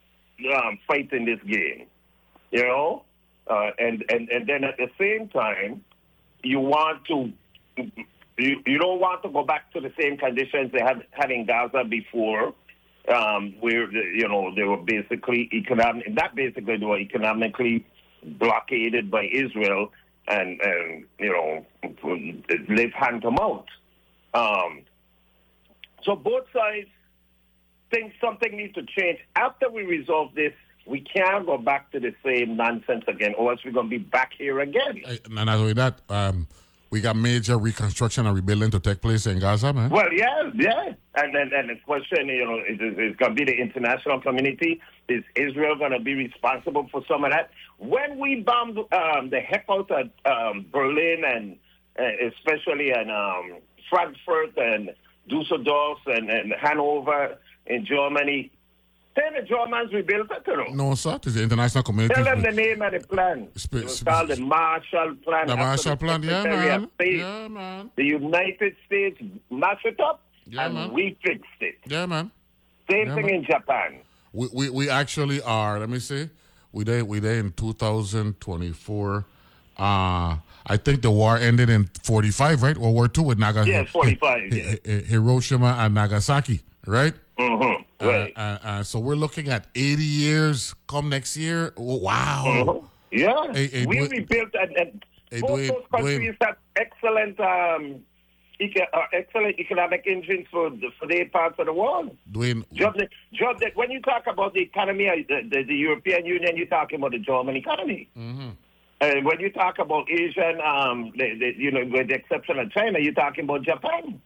um, fight in this game, you know? Uh, and, and, and then at the same time, you want to, you, you don't want to go back to the same conditions they had, had in Gaza before, um, where, you know, they were basically economic, not basically, they were economically blockaded by Israel and, and you know, live hand to mouth. Um, so both sides think something needs to change. After we resolve this, we can't go back to the same nonsense again, or else we're going to be back here again. And not only that, um, we got major reconstruction and rebuilding to take place in Gaza, man. Well, yeah, yeah. And then and the question, you know, is, is, is going to be the international community. Is Israel going to be responsible for some of that? When we bombed um, the heck out of um, Berlin and uh, especially in um, Frankfurt and Dusseldorf and, and Hanover in Germany, then the Germans rebuilt it, you know. No, sir. It's the international community. Tell them the name of the plan. Sp- it was called the Marshall Plan. The Marshall Plan, yeah, man. State. Yeah, man. The United States mashed it up, yeah, and man. we fixed it. Yeah, man. Same yeah, thing man. in Japan. We, we we actually are. Let me see. We there we there in two thousand twenty-four. Uh, I think the war ended in forty-five, right? World War Two with Nagasaki. Yeah, forty-five. Hi, yeah. Hiroshima and Nagasaki, right? Mm-hmm. Right. Uh, uh, uh, so we're looking at eighty years come next year. Oh, wow. Mm-hmm. Yeah. Hey, hey, we Dwayne, rebuilt, and, and hey, both Dwayne, those countries Dwayne. have excellent, um, eco- uh, excellent economic engines for the, for their parts of the world. Dwayne. Job that, job that, when you talk about the economy, uh, the, the, the European Union, you're talking about the German economy. Mm-hmm. And when you talk about Asian, um, the, the, you know, with the exception of China, you're talking about Japan.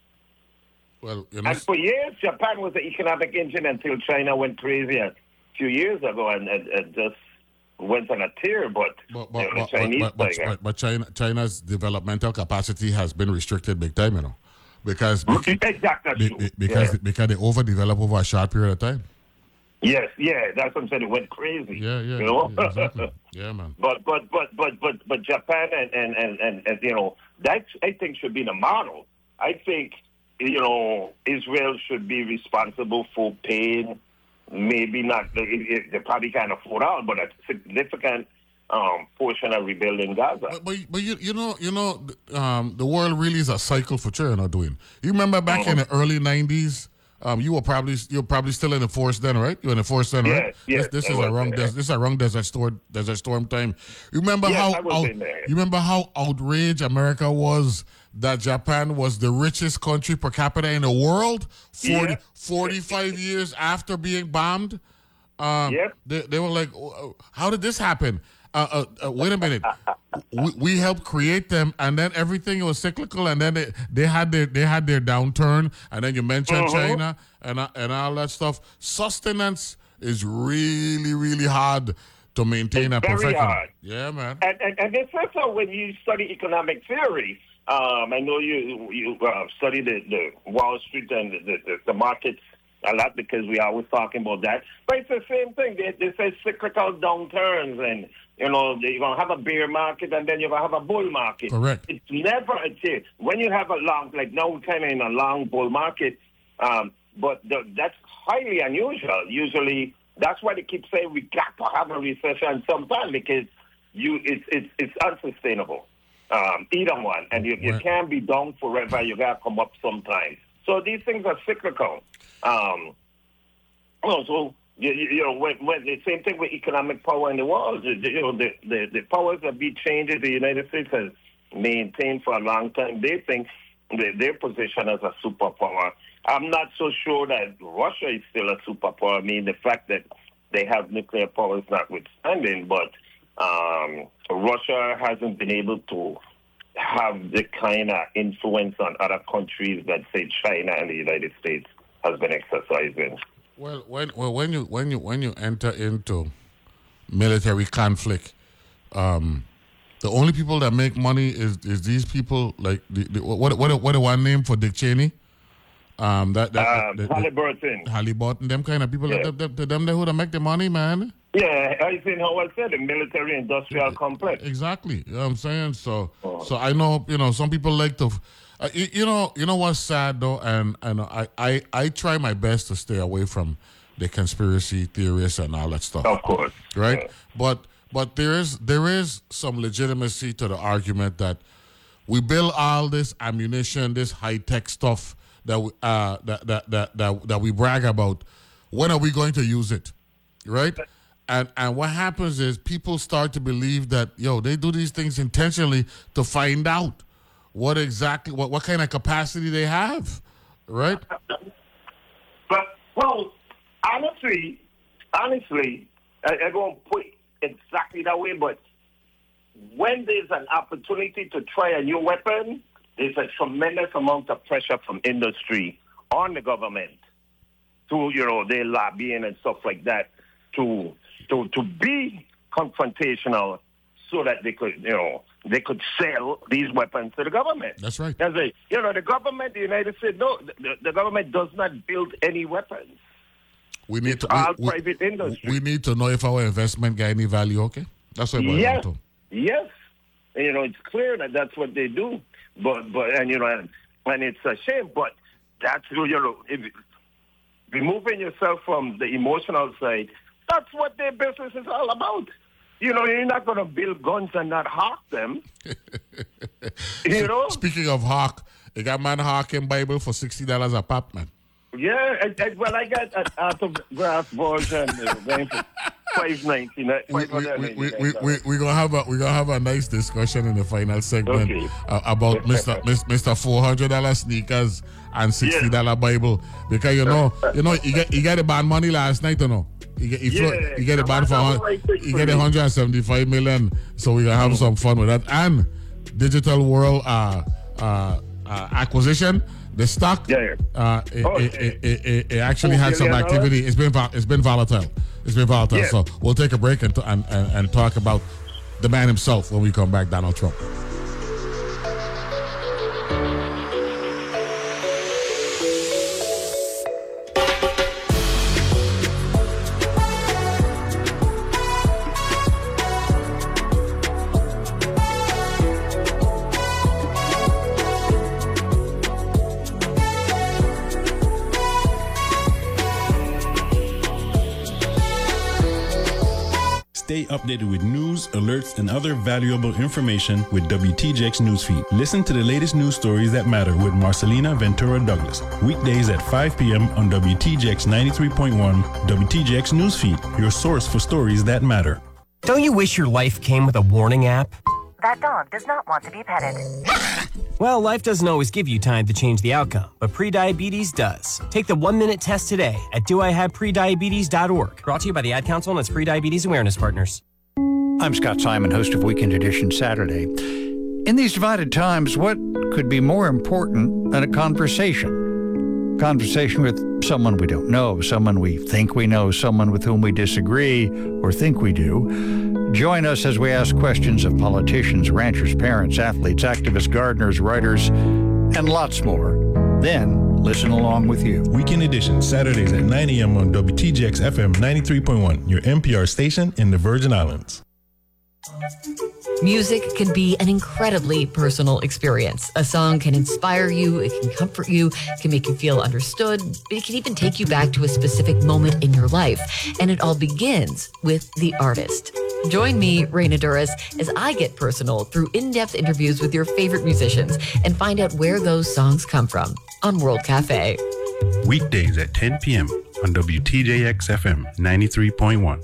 Well, you know, and for years, Japan was the economic engine until China went crazy a few years ago and, and, and just went on a tear. But, but, but, you know, but, Chinese but, but, but, but China, China's developmental capacity has been restricted big time, you know, because exactly be, because yeah. because they overdevelop over a short period of time. Yes, yeah, that's what I'm saying. It went crazy. Yeah, yeah, you know? yeah, exactly. Yeah, man. But but but but but but Japan and and, and, and and you know that I think should be the model. I think you know Israel should be responsible for paying maybe not they, they probably can't afford out, but a significant um, portion of rebuilding Gaza. But, but, but you you know you know um, the world really is a cycle for China doing. You remember back mm-hmm. in the early nineties. Um, you were probably you're probably still in the force then, right? You're in the force then, right? Yes, yes, this, this is a wrong des- this is a wrong desert storm desert storm time. You remember yes, how out, you remember how outraged America was that Japan was the richest country per capita in the world forty, yeah. forty-five years after being bombed, Um, Yep. They, they were like, how did this happen? Uh, uh, uh, wait a minute. we, we helped create them, and then everything was cyclical, and then they, they had their they had their downturn, and then you mentioned Mm-hmm. China and uh, and all that stuff. Sustenance is really really hard to maintain and Very perfect. hard. Yeah, man. And, and, and this also when you study economic theory, um, I know you you uh, study the, the Wall Street and the, the, the markets a lot because we are always talking about that. But it's the same thing. They, they say cyclical downturns and, you know, you're going to have a bear market and then you're going to have a bull market. Correct. It's never a change. When you have a long, like now we're kind of in a long bull market, um, but the, that's highly unusual. Usually, that's why they keep saying we got to have a recession sometime because you it's it's, it's unsustainable. Um, either one, and you, you can't be down forever. You got to come up sometime. So these things are cyclical. Um, well, so you, you know, when, when the same thing with economic power in the world. You know, the, the, the powers that be changed, the United States has maintained for a long time. They think they, their position as a superpower. I'm not so sure that Russia is still a superpower. I mean, the fact that they have nuclear power is notwithstanding, but um, Russia hasn't been able to have the kind of influence on other countries that, say, China and the United States has been exercising. Well, when well when you when you when you enter into military conflict, um, the only people that make money is is these people. Like the, the, what what what the one name for Dick Cheney? Um, that that Um, the, the, Halliburton. Halliburton, them kind of people. Yeah. That, that, that, them they who that make the money, man. Yeah, I think how I said the military-industrial complex. Exactly. You know what I'm saying? So, oh. so I know, you know, some people like to, uh, you, you know, you know what's sad though, and and I, I, I try my best to stay away from the conspiracy theorists and all that stuff. Of course. Right? Yeah. But but there is there is some legitimacy to the argument that we build all this ammunition, this high tech stuff that we, uh that, that that that that we brag about. When are we going to use it? Right? And and what happens is people start to believe that, yo, they do these things intentionally to find out what exactly, what, what kind of capacity they have, right? But, well, honestly, honestly, I, I don't put it exactly that way, but when there's an opportunity to try a new weapon, there's a tremendous amount of pressure from industry on the government to, you know, their lobbying and stuff like that to to to be confrontational so that they could, you know, they could sell these weapons to the government. That's right. That's it. You know, the government, the United States, no, the, the government does not build any weapons. We need it's to all we, private we, industry. We need to know if our investment got any value. Okay, that's what we're yes, to. yes. And, you know, it's clear that that's what they do. But but and you know, and, and it's a shame. But that's, you know, if, removing yourself from the emotional side. That's what their business is all about. You know, you're not going to build guns and not hawk them. You know? Speaking of hawk, you got man hawking Bible for sixty dollars a pop, man. Yeah, I, I, well, I got an autograph version going for five ninety nine. We we we we we we gonna have a we gonna have a nice discussion in the final segment okay. uh, about Mister Mister Four hundred dollar sneakers and sixty dollar yeah. Bible, because you know you know you get you get the band money last night, you know. You get, you, yeah, float, you get it bad for right you get one hundred seventy-five million, so we gonna have mm. some fun with that. And Digital World uh, uh, uh, acquisition, the stock, yeah, yeah. Uh, it, oh, it, it, it, it actually had some activity. It's been it's been volatile. It's been volatile. Yeah. So we'll take a break and, and and and talk about the man himself when we come back, Donald Trump. Stay updated with news, alerts, and other valuable information with W T J X Newsfeed. Listen to the latest news stories that matter with Marcelina Ventura Douglas. Weekdays at five p.m. on W T J X ninety-three point one, W T J X Newsfeed, your source for stories that matter. Don't you wish your life came with a warning app? That dog does not want to be petted. Well, life doesn't always give you time to change the outcome, but prediabetes does. Take the one-minute test today at do I have prediabetes dot org. Brought to you by the Ad Council and its Prediabetes Awareness Partners. I'm Scott Simon, host of Weekend Edition Saturday. In these divided times, what could be more important than a conversation? Conversation with someone we don't know, someone we think we know, someone with whom we disagree or think we do. Join us as we ask questions of politicians, ranchers, parents, athletes, activists, gardeners, writers, and lots more. Then listen along with you. Weekend Edition, Saturdays at nine a.m. on W T J X F M ninety-three point one, your N P R station in the Virgin Islands. Music can be an incredibly personal experience. A song can inspire you, it can comfort you, it can make you feel understood, it can even take you back to a specific moment in your life. And it all begins with the artist. Join me, Raina Duras, as I get personal through in-depth interviews with your favorite musicians and find out where those songs come from on World Cafe. Weekdays at ten p.m. on W T J X F M ninety-three point one.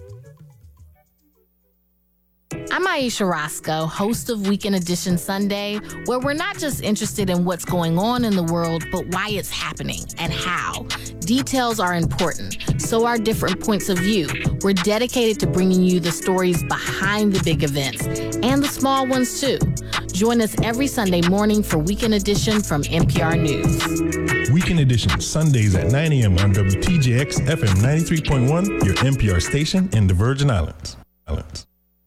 I'm Aisha Roscoe, host of Weekend Edition Sunday, where we're not just interested in what's going on in the world, but why it's happening and how. Details are important, so are different points of view. We're dedicated to bringing you the stories behind the big events and the small ones too. Join us every Sunday morning for Weekend Edition from N P R News. Weekend Edition, Sundays at nine a.m. on W T J X F M ninety-three point one, your N P R station in the Virgin Islands. Islands.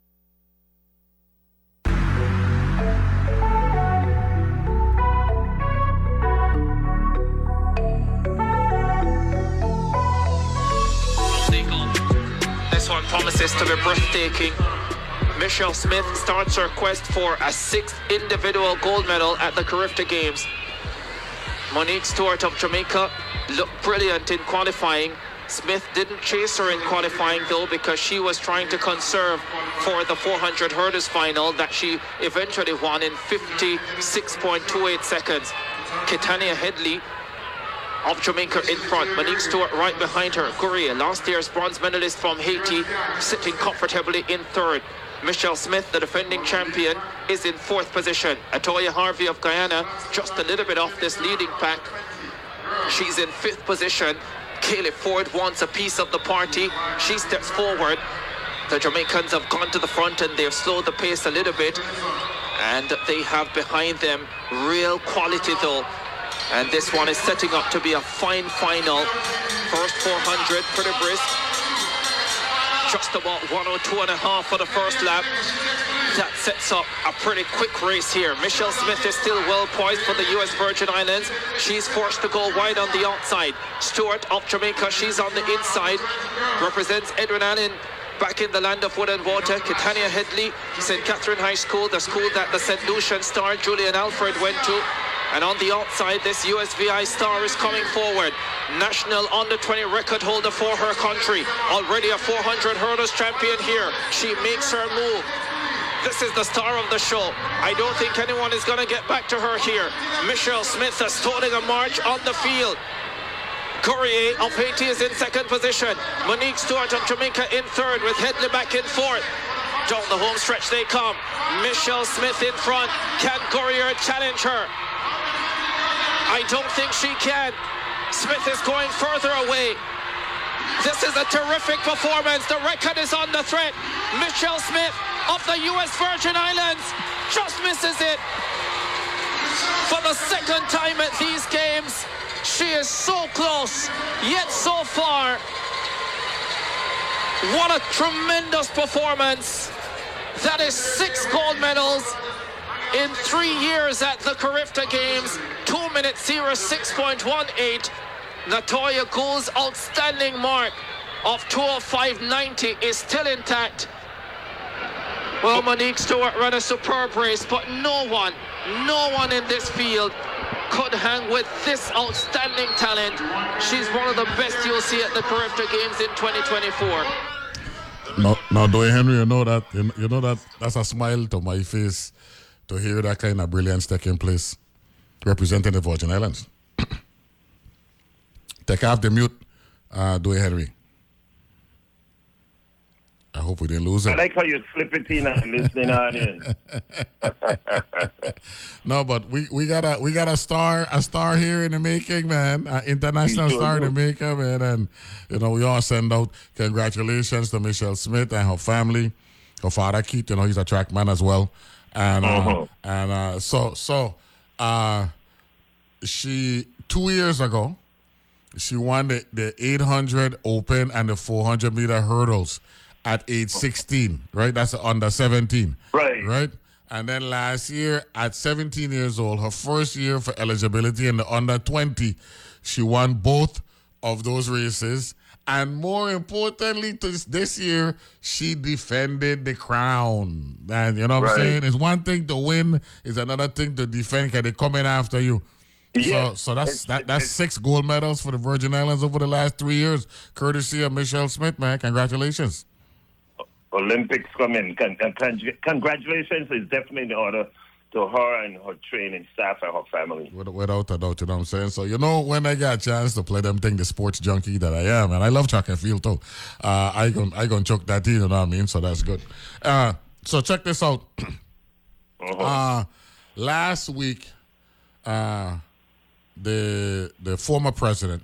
This one promises to be breathtaking. Michelle Smith starts her quest for a sixth individual gold medal at the Carifta Games. Monique Stewart of Jamaica looked brilliant in qualifying. Smith didn't chase her in qualifying though, because she was trying to conserve for the four hundred hurdles final that she eventually won in fifty-six point two eight seconds. Kitania Headley of Jamaica in front, Monique Stewart right behind her. Gouria, last year's bronze medalist from Haiti, sitting comfortably in third. Michelle Smith, the defending champion, is in fourth position. Atoya Harvey of Guyana, just a little bit off this leading pack. She's in fifth position. Kaylee Ford wants a piece of the party. She steps forward. The Jamaicans have gone to the front and they've slowed the pace a little bit. And they have behind them real quality though. And this one is setting up to be a fine final. First four hundred, pretty brisk. Just about one oh two and a half for the first lap. That sets up a pretty quick race here. Michelle Smith is still well poised for the U S Virgin Islands. She's forced to go wide on the outside. Stewart of Jamaica, she's on the inside. Represents Edwin Allen back in the land of wood and water. Kitania Headley, Saint Catherine High School, the school that the Saint Lucian star Julian Alfred went to. And on the outside, this U S V I star is coming forward. National under twenty record holder for her country. Already a four hundred hurdles champion here. She makes her move. This is the star of the show. I don't think anyone is going to get back to her here. Michelle Smith is starting a march on the field. Courier of Haiti is in second position. Monique Stewart of Jamaica in third, with Headley back in fourth. Down the home stretch they come. Michelle Smith in front. Can Courier challenge her? I don't think she can. Smith is going further away. This is a terrific performance. The record is on the thread. Michelle Smith of the U S Virgin Islands just misses it. For the second time at these games, she is so close, yet so far. What a tremendous performance. That is six gold medals in three years at the Carifta Games. two minutes oh six point one eight. Natoya Gould's outstanding mark of two oh five ninety is still intact. Well, Monique Stewart ran a superb race, but no one, no one in this field could hang with this outstanding talent. She's one of the best you'll see at the Carifta Games in twenty twenty-four. Now, now, Dwayne Henry, you know that you, you know that that's a smile to my face to hear that kind of brilliance taking place, representing the Virgin Islands. Take off the mute, uh, Dwayne Henry. I hope we didn't lose it. I like how you slip it in and listening on in. No, but we, we got a we got a star a star here in the making, man. An international sure star do. in the making, man. And you know, we all send out congratulations to Michelle Smith and her family. Her father Keith, you know, he's a track man as well. And uh, Uh-huh. and uh, so so uh, she two years ago she won the, the eight hundred open and the four hundred meter hurdles at age sixteen, right? That's under seventeen. Right. Right? And then last year at seventeen years old, her first year for eligibility in the under twenty, she won both of those races. And more importantly, this, this year, she defended the crown. And you know what I'm Right. saying? It's one thing to win, it's another thing to defend because they're coming after you. Yeah. So, so that's that, that's six gold medals for the Virgin Islands over the last three years, courtesy of Michelle Smith, man. Congratulations. Olympics coming. Con- con- congratulations is definitely in order to her and her training staff and her family. Without a doubt, you know what I'm saying? So, you know, when I got a chance to play them thing, the sports junkie that I am, and I love track and field too, uh, I gon' I gon' choke that in, you know what I mean? So that's good. Uh, so check this out. Uh-huh. uh, last week, uh, the the former president,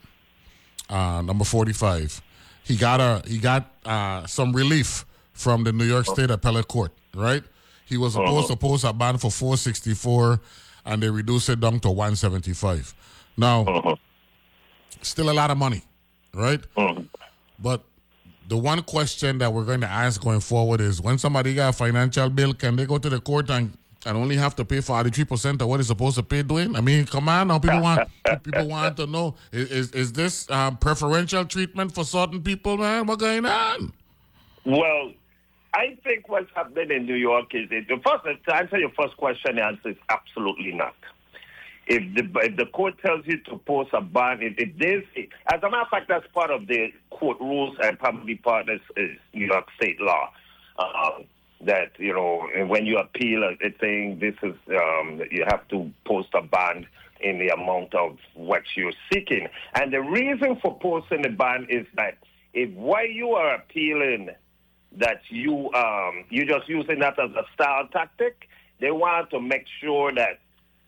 uh, number forty-five, he got a he got uh, some relief from the New York State Appellate Court, right? He was supposed Uh-huh. to post a bond for four sixty-four, and they reduced it down to one seventy-five. Now, Uh-huh. still a lot of money, right? Uh-huh. But the one question that we're going to ask going forward is, when somebody got a financial bill, can they go to the court and, and only have to pay forty-three percent of what they're supposed to pay, Dwayne? I mean, come on now. People want people want to know, is, is, is this um, preferential treatment for certain people, man? What's going on? Well, I think what's happening in New York is it, the first to answer your first question, the answer is absolutely not. If the if the court tells you to post a bond, if, if this, as a matter of fact, that's part of the court rules and probably part of is New York State law. Um, that you know, and when you appeal a, a thing, this is um, you have to post a bond in the amount of what you're seeking. And the reason for posting the bond is that if while you are appealing, that you um you're just using that as a style tactic, they want to make sure that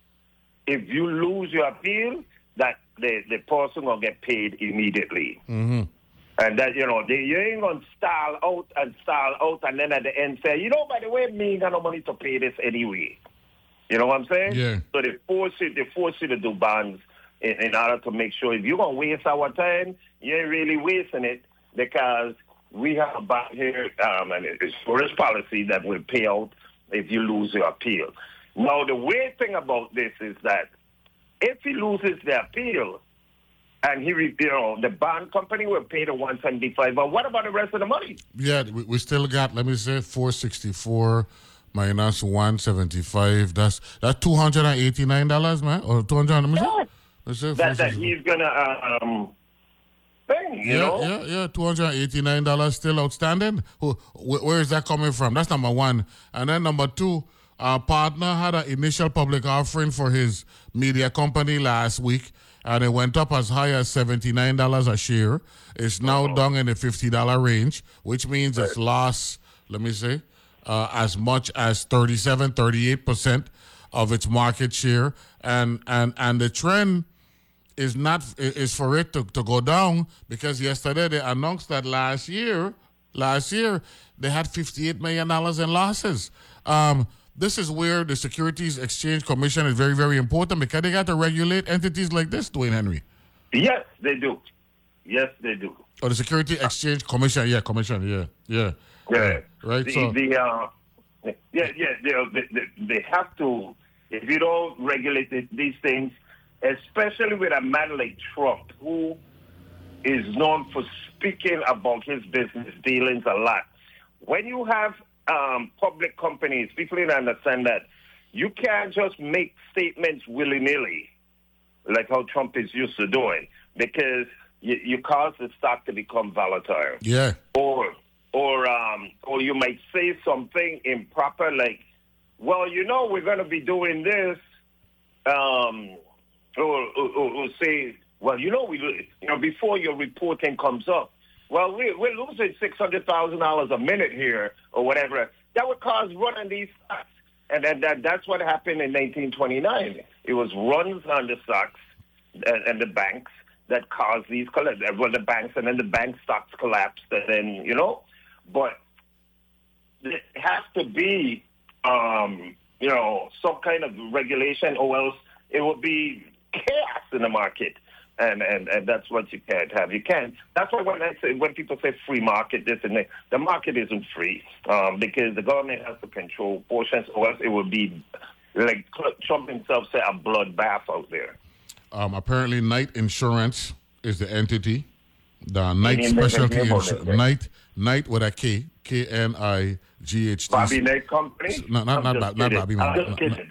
if you lose your appeal, that the, the person will get paid immediately. Mm-hmm. And that, you know, they, you ain't going to style out and style out and then at the end say, you know, by the way, me ain't got no money to pay this anyway. You know what I'm saying? Yeah. So they force you, they force you to do bonds in, in order to make sure if you're going to waste our time, you ain't really wasting it, because we have a bond here, um, and it's insurance policy that will pay out if you lose your appeal. Now, the weird thing about this is that if he loses the appeal, and he, you know, the bond company will pay the one seventy-five, but what about the rest of the money? Yeah, we, we still got, let me say, four sixty-four minus one seventy-five. That's that's two hundred eighty-nine dollars, man, or two hundred. Let me say, let's say That, that he's gonna uh, um, thing, you yeah, know. yeah, yeah, two hundred eighty-nine dollars still outstanding. Who, wh- where is that coming from? That's number one. And then number two, our partner had an initial public offering for his media company last week, and it went up as high as seventy-nine dollars a share. It's now Uh-huh. down in the fifty dollars range, which means it's lost, let me say, uh, as much as thirty-seven, thirty-eight percent of its market share. And and and the trend is not is for it to, to go down, because yesterday they announced that last year, last year they had fifty-eight million dollars in losses. Um, this is where the Securities Exchange Commission is very, very important, because they got to regulate entities like this, Dwayne Henry. Yes, they do. Yes, they do. Oh, the Security Exchange Commission, yeah, Commission, yeah, yeah. Yeah. Right, The, so- the, uh, yeah, yeah, they, they, they have to, if you don't regulate it, these things, especially with a man like Trump, who is known for speaking about his business dealings a lot. When you have um, public companies, people need to understand that you can't just make statements willy-nilly, like how Trump is used to doing, because you, you cause the stock to become volatile. Yeah. Or, or, um, or you might say something improper, like, well, you know, we're going to be doing this, um, or, or, or, or say, well, you know, we, you know, before your reporting comes up, well, we, we're losing six hundred thousand dollars a minute here or whatever. That would cause run on these stocks. And that, that, that's what happened in nineteen twenty-nine. It was runs on the stocks and, and the banks that caused these collapse. Well, the banks and then the bank stocks collapsed, and then, you know. But it has to be, um, you know, some kind of regulation, or else it would be chaos in the market. And, and and that's what you can't have. You can't. That's why when I say when people say free market, this and that, the market isn't free um, because the government has to control portions, or else it would be like Trump himself said, a bloodbath out there. Um, apparently, Knight Insurance is the entity. The Knight Specialty Insurance. Knight Knight with a K, K N I G H T. Bobby Knight Company. No, not not not, not Bobby. I'm not, just kidding.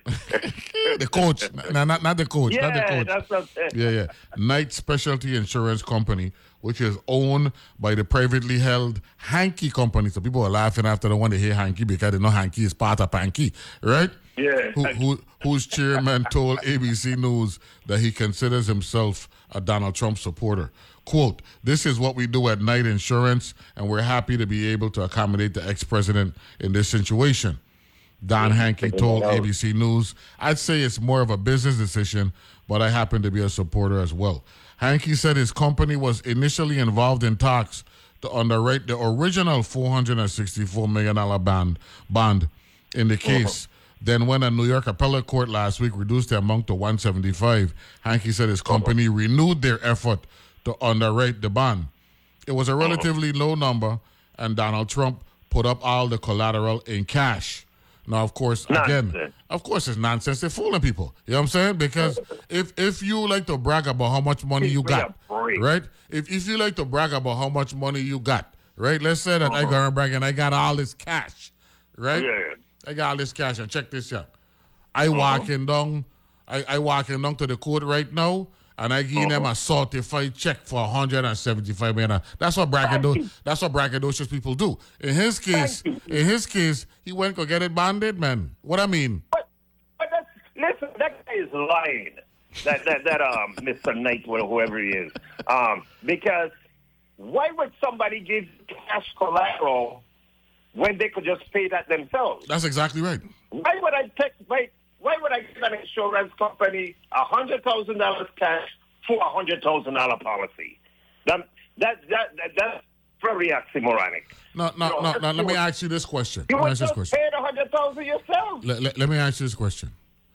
The coach, no, not not the coach, yeah, not the coach. That's what I'm yeah, yeah. Knight Specialty Insurance Company, which is owned by the privately held Hankey Company. So people are laughing after the one they hear Hankey because they know Hankey is part of Hankey, right? Yeah. Who, who, whose chairman told A B C News that he considers himself a Donald Trump supporter. Quote, "This is what we do at Knight Insurance, and we're happy to be able to accommodate the ex-president in this situation." Don Hankey told A B C News, "I'd say it's more of a business decision, but I happen to be a supporter as well." Hankey said his company was initially involved in talks to underwrite the original four hundred sixty-four million dollars bond, bond in the case. Then when a New York appellate court last week reduced the amount to one hundred seventy-five, Hankey said his company renewed their effort to underwrite the bond. It was a relatively low number, and Donald Trump put up all the collateral in cash. Now, of course, again, nonsense. of course it's nonsense. They're fooling people. You know what I'm saying? Because if if you like to brag about how much money you got, right? If if you like to brag about how much money you got, right? Let's say that uh-huh. I go and brag and I got all this cash, right? Yeah. I got all this cash, and check this out. I uh-huh. walking down, I, I walking down to the court right now, and I give uh-huh. them a certified check for one hundred seventy-five million dollars. That's what braggadocious. That's what braggadocious people do. In his case, in his case, he went to get it bonded, man. What I mean? But, but that's, listen, that guy is lying. That that that um Mister Knight, or whoever he is, um because why would somebody give cash collateral when they could just pay that themselves? That's exactly right. Why would I take why why would I give an insurance company a hundred thousand dollars cash for a hundred thousand dollar policy? That that that, that that's very oxymoronic. No, no, you know, no, no. Let me ask you this question. You let me would ask you this just question. pay the hundred thousand yourself. Let, let, let me ask you this question.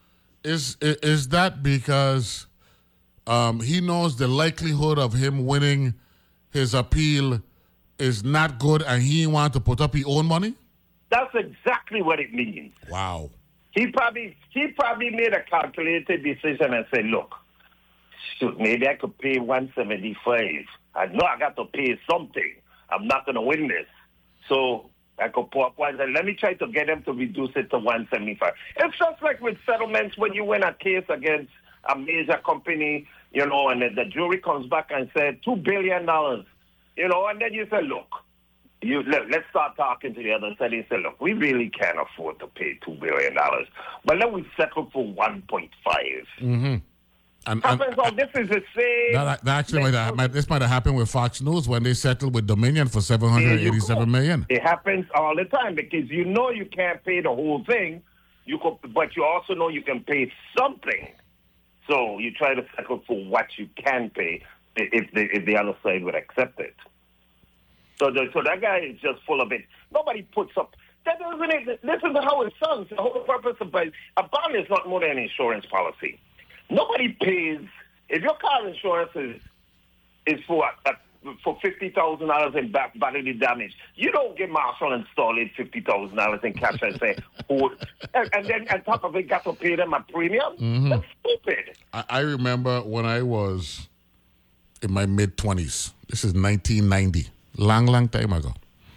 Is is, is that because um, he knows the likelihood of him winning his appeal is not good, and he want to put up his own money? That's exactly what it means. Wow. He probably he probably made a calculated decision and said, look, shoot, maybe I could pay one seventy-five. I know I got to pay something. I'm not going to win this. So I could pull up one and let me try to get them to reduce it to one seventy-five. It's just like with settlements when you win a case against a major company, you know, and the, the jury comes back and said two billion dollars. You know, and then you say, look, you let, let's start talking to the other side. You say, look, we really can't afford to pay two billion dollars, but let we settle for one point five. Mm-hmm. And, and, so this is the same. That, that actually might have, might, this might have happened with Fox News when they settled with Dominion for seven hundred eighty-seven million. It happens all the time because you know you can't pay the whole thing, you could, but you also know you can pay something. So you try to settle for what you can pay if the, if the other side would accept it. So the, so that guy is just full of it. Nobody puts up. That doesn't it. Listen to how it sounds. The whole purpose of a bond is not more than an insurance policy. Nobody pays if your car insurance is is for uh, for fifty thousand dollars in back bodily damage. You don't get Marshall installing fifty thousand dollars in cash and say, oh, and, and then on top of it, got to pay them a premium. Mm-hmm. That's stupid. I, I remember when I was in my mid twenties. This is nineteen ninety, long, long time ago.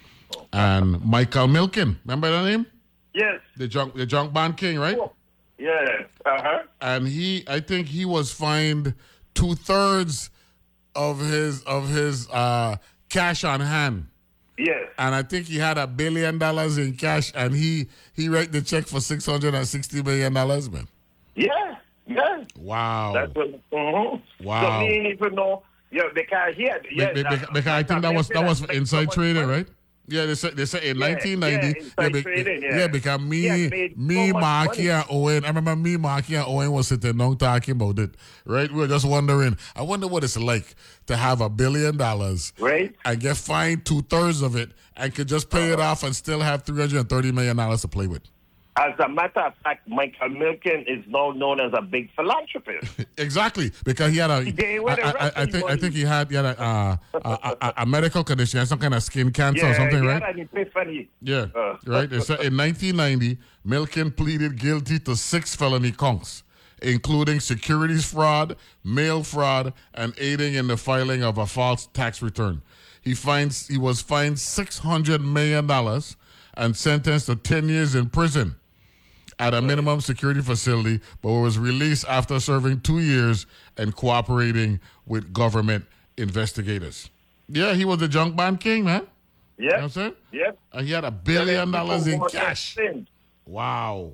And Michael Milken, remember that name? Yes. The junk, the junk bond king, right? Oh. Yeah. Uh-huh. And he, I think he was fined two thirds of his of his uh, cash on hand. Yes. And I think he had a billion dollars in cash, and he he wrote the check for six hundred and sixty million dollars, man. Yeah. Yeah. Wow. That's what. Uh-huh. Wow. So me even know Yeah, because he had. Yeah, Be- be- uh, because I think that was that was for like inside so trading, money. right? Yeah, they said they said in Yeah, nineteen ninety. yeah, inside be- trading, yeah. yeah, because He had me, made me, so much Marky, money. and Owen. I remember me, Marky, and Owen was sitting down talking about it. Right? We were just wondering. I wonder what it's like to have a billion dollars, right, and get fined two thirds of it, and could just pay it off and still have three hundred and thirty million dollars to play with. As a matter of fact, Michael Milken is now known as a big philanthropist. Exactly, because he had a. He gave away the I, I, I wrestling think I money. think he had he had a uh, a, a, a medical condition, he had some kind of skin cancer yeah, or something, he right? had an epiphany. Yeah, Uh, right. It said in nineteen ninety, Milken pleaded guilty to six felony counts, including securities fraud, mail fraud, and aiding in the filing of a false tax return. He finds he was fined six hundred million dollars and sentenced to ten years in prison at a minimum security facility, but was released after serving two years and cooperating with government investigators. Yeah, he was the junk bond king, man. Yeah. You know what I'm saying? Yep. And he had a billion dollars in Worthless cash. things. Wow.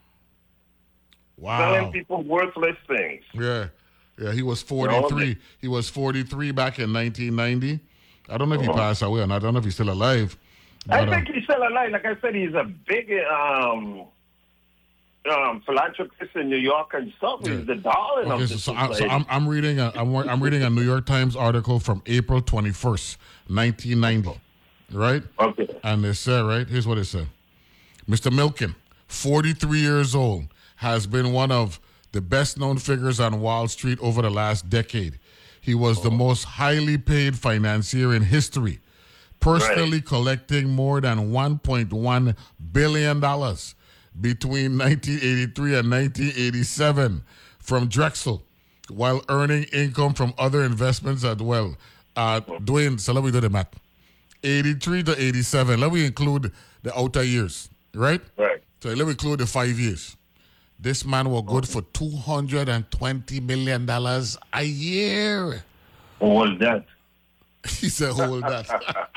Wow. Selling people worthless things. Yeah. Yeah, he was forty-three. You know, He was forty-three back in nineteen ninety. I don't know if he Uh-huh. passed away or not. I don't know if he's still alive. I But, uh, think he's still alive. Like I said, he's a big um, um, philanthropist in New York and stuff. He's the darling Okay, of so, the so, I, so society. I'm, I'm reading a I'm, wor- I'm reading a New York Times article from April twenty-first, nineteen ninety, right? Okay. And it said, right, here's what it said. Mister Milken, forty-three years old, has been one of the best-known figures on Wall Street over the last decade. He was the most highly paid financier in history, personally collecting more than one point one billion dollars between nineteen eighty-three and nineteen eighty-seven from Drexel, while earning income from other investments as well. Uh, Dwayne, so let me do the math. eighty-three to eighty-seven. Let me include the outer years, right? Right. So let me include the five years. This man was good for two hundred twenty million dollars a year. Hold that. He said, hold that.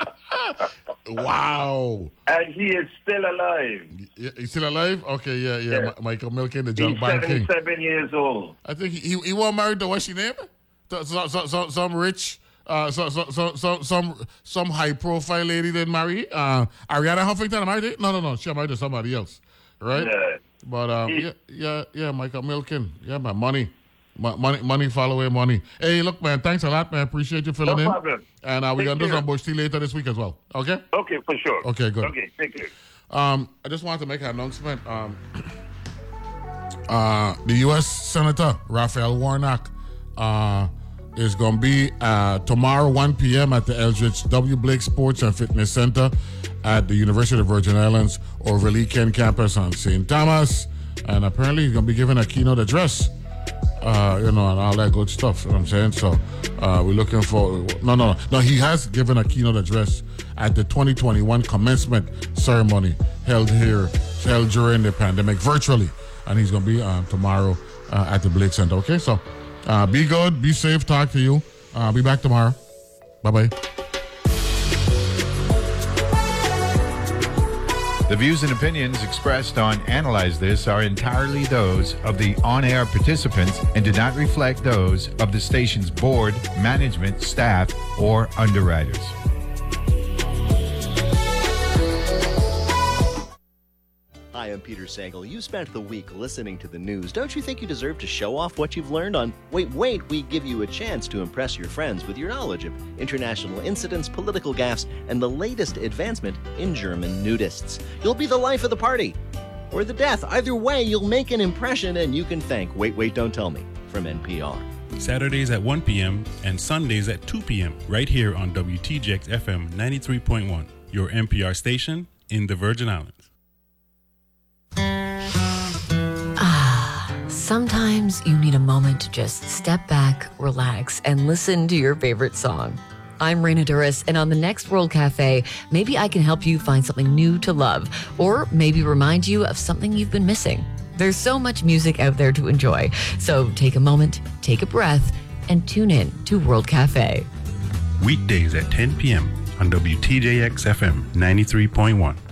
Wow. And he is still alive. Yeah, he's still alive? Okay, yeah, yeah. Yeah. Ma- Michael Milken, the He's junk band king. seventy-seven years old. I think he, he, he was married to, what's she name? So, so, so, so, some rich, uh, so, so, so, so, some some high profile lady didn't marry. Uh, Ariana Huffington married it? No, no, no. She married to somebody else, right? Yeah. But um, He- yeah, yeah, yeah, Michael Milken. Yeah, man, money. Mo- Money, money, follow away money. Hey, look, man, thanks a lot, man. Appreciate you filling No in. problem. And uh, we're Take going to do care. some Bush Tea later this week as well. Okay? Okay, for sure. Okay, good. Okay, take care. Um, I just wanted to make an announcement. Um, uh, the U S Senator Raphael Warnock uh, is going to be uh, tomorrow one p.m. at the Eldridge W. Blake Sports and Fitness Center at the University of Virgin Islands Overly Ken campus on Saint Thomas. And apparently he's going to be giving a keynote address. Uh, you know, and all that good stuff. You know what I'm saying? So uh, we're looking for no, no, no. He has given a keynote address at the twenty twenty-one commencement ceremony held here, held during the pandemic virtually, and he's gonna be uh, tomorrow uh, at the Blake Center. Okay, so uh, be good, be safe. Talk to you. Uh, be back tomorrow. Bye bye. The views and opinions expressed on Analyze This are entirely those of the on-air participants and do not reflect those of the station's board, management, staff, or underwriters. Hi, I'm Peter Sagal. You spent the week listening to the news. Don't you think you deserve to show off what you've learned on Wait, Wait? We give you a chance to impress your friends with your knowledge of international incidents, political gaffes, and the latest advancement in German nudists. You'll be the life of the party or the death. Either way, you'll make an impression and you can thank Wait, Wait, Don't Tell Me from N P R. Saturdays at one p.m. and Sundays at two p.m. right here on W T J X F M ninety-three point one, your N P R station in the Virgin Islands. Sometimes you need a moment to just step back, relax, and listen to your favorite song. I'm Raina Duras, and on the next World Cafe, maybe I can help you find something new to love, or maybe remind you of something you've been missing. There's so much music out there to enjoy, so take a moment, take a breath, and tune in to World Cafe. Weekdays at ten p.m. on W T J X F M ninety-three point one.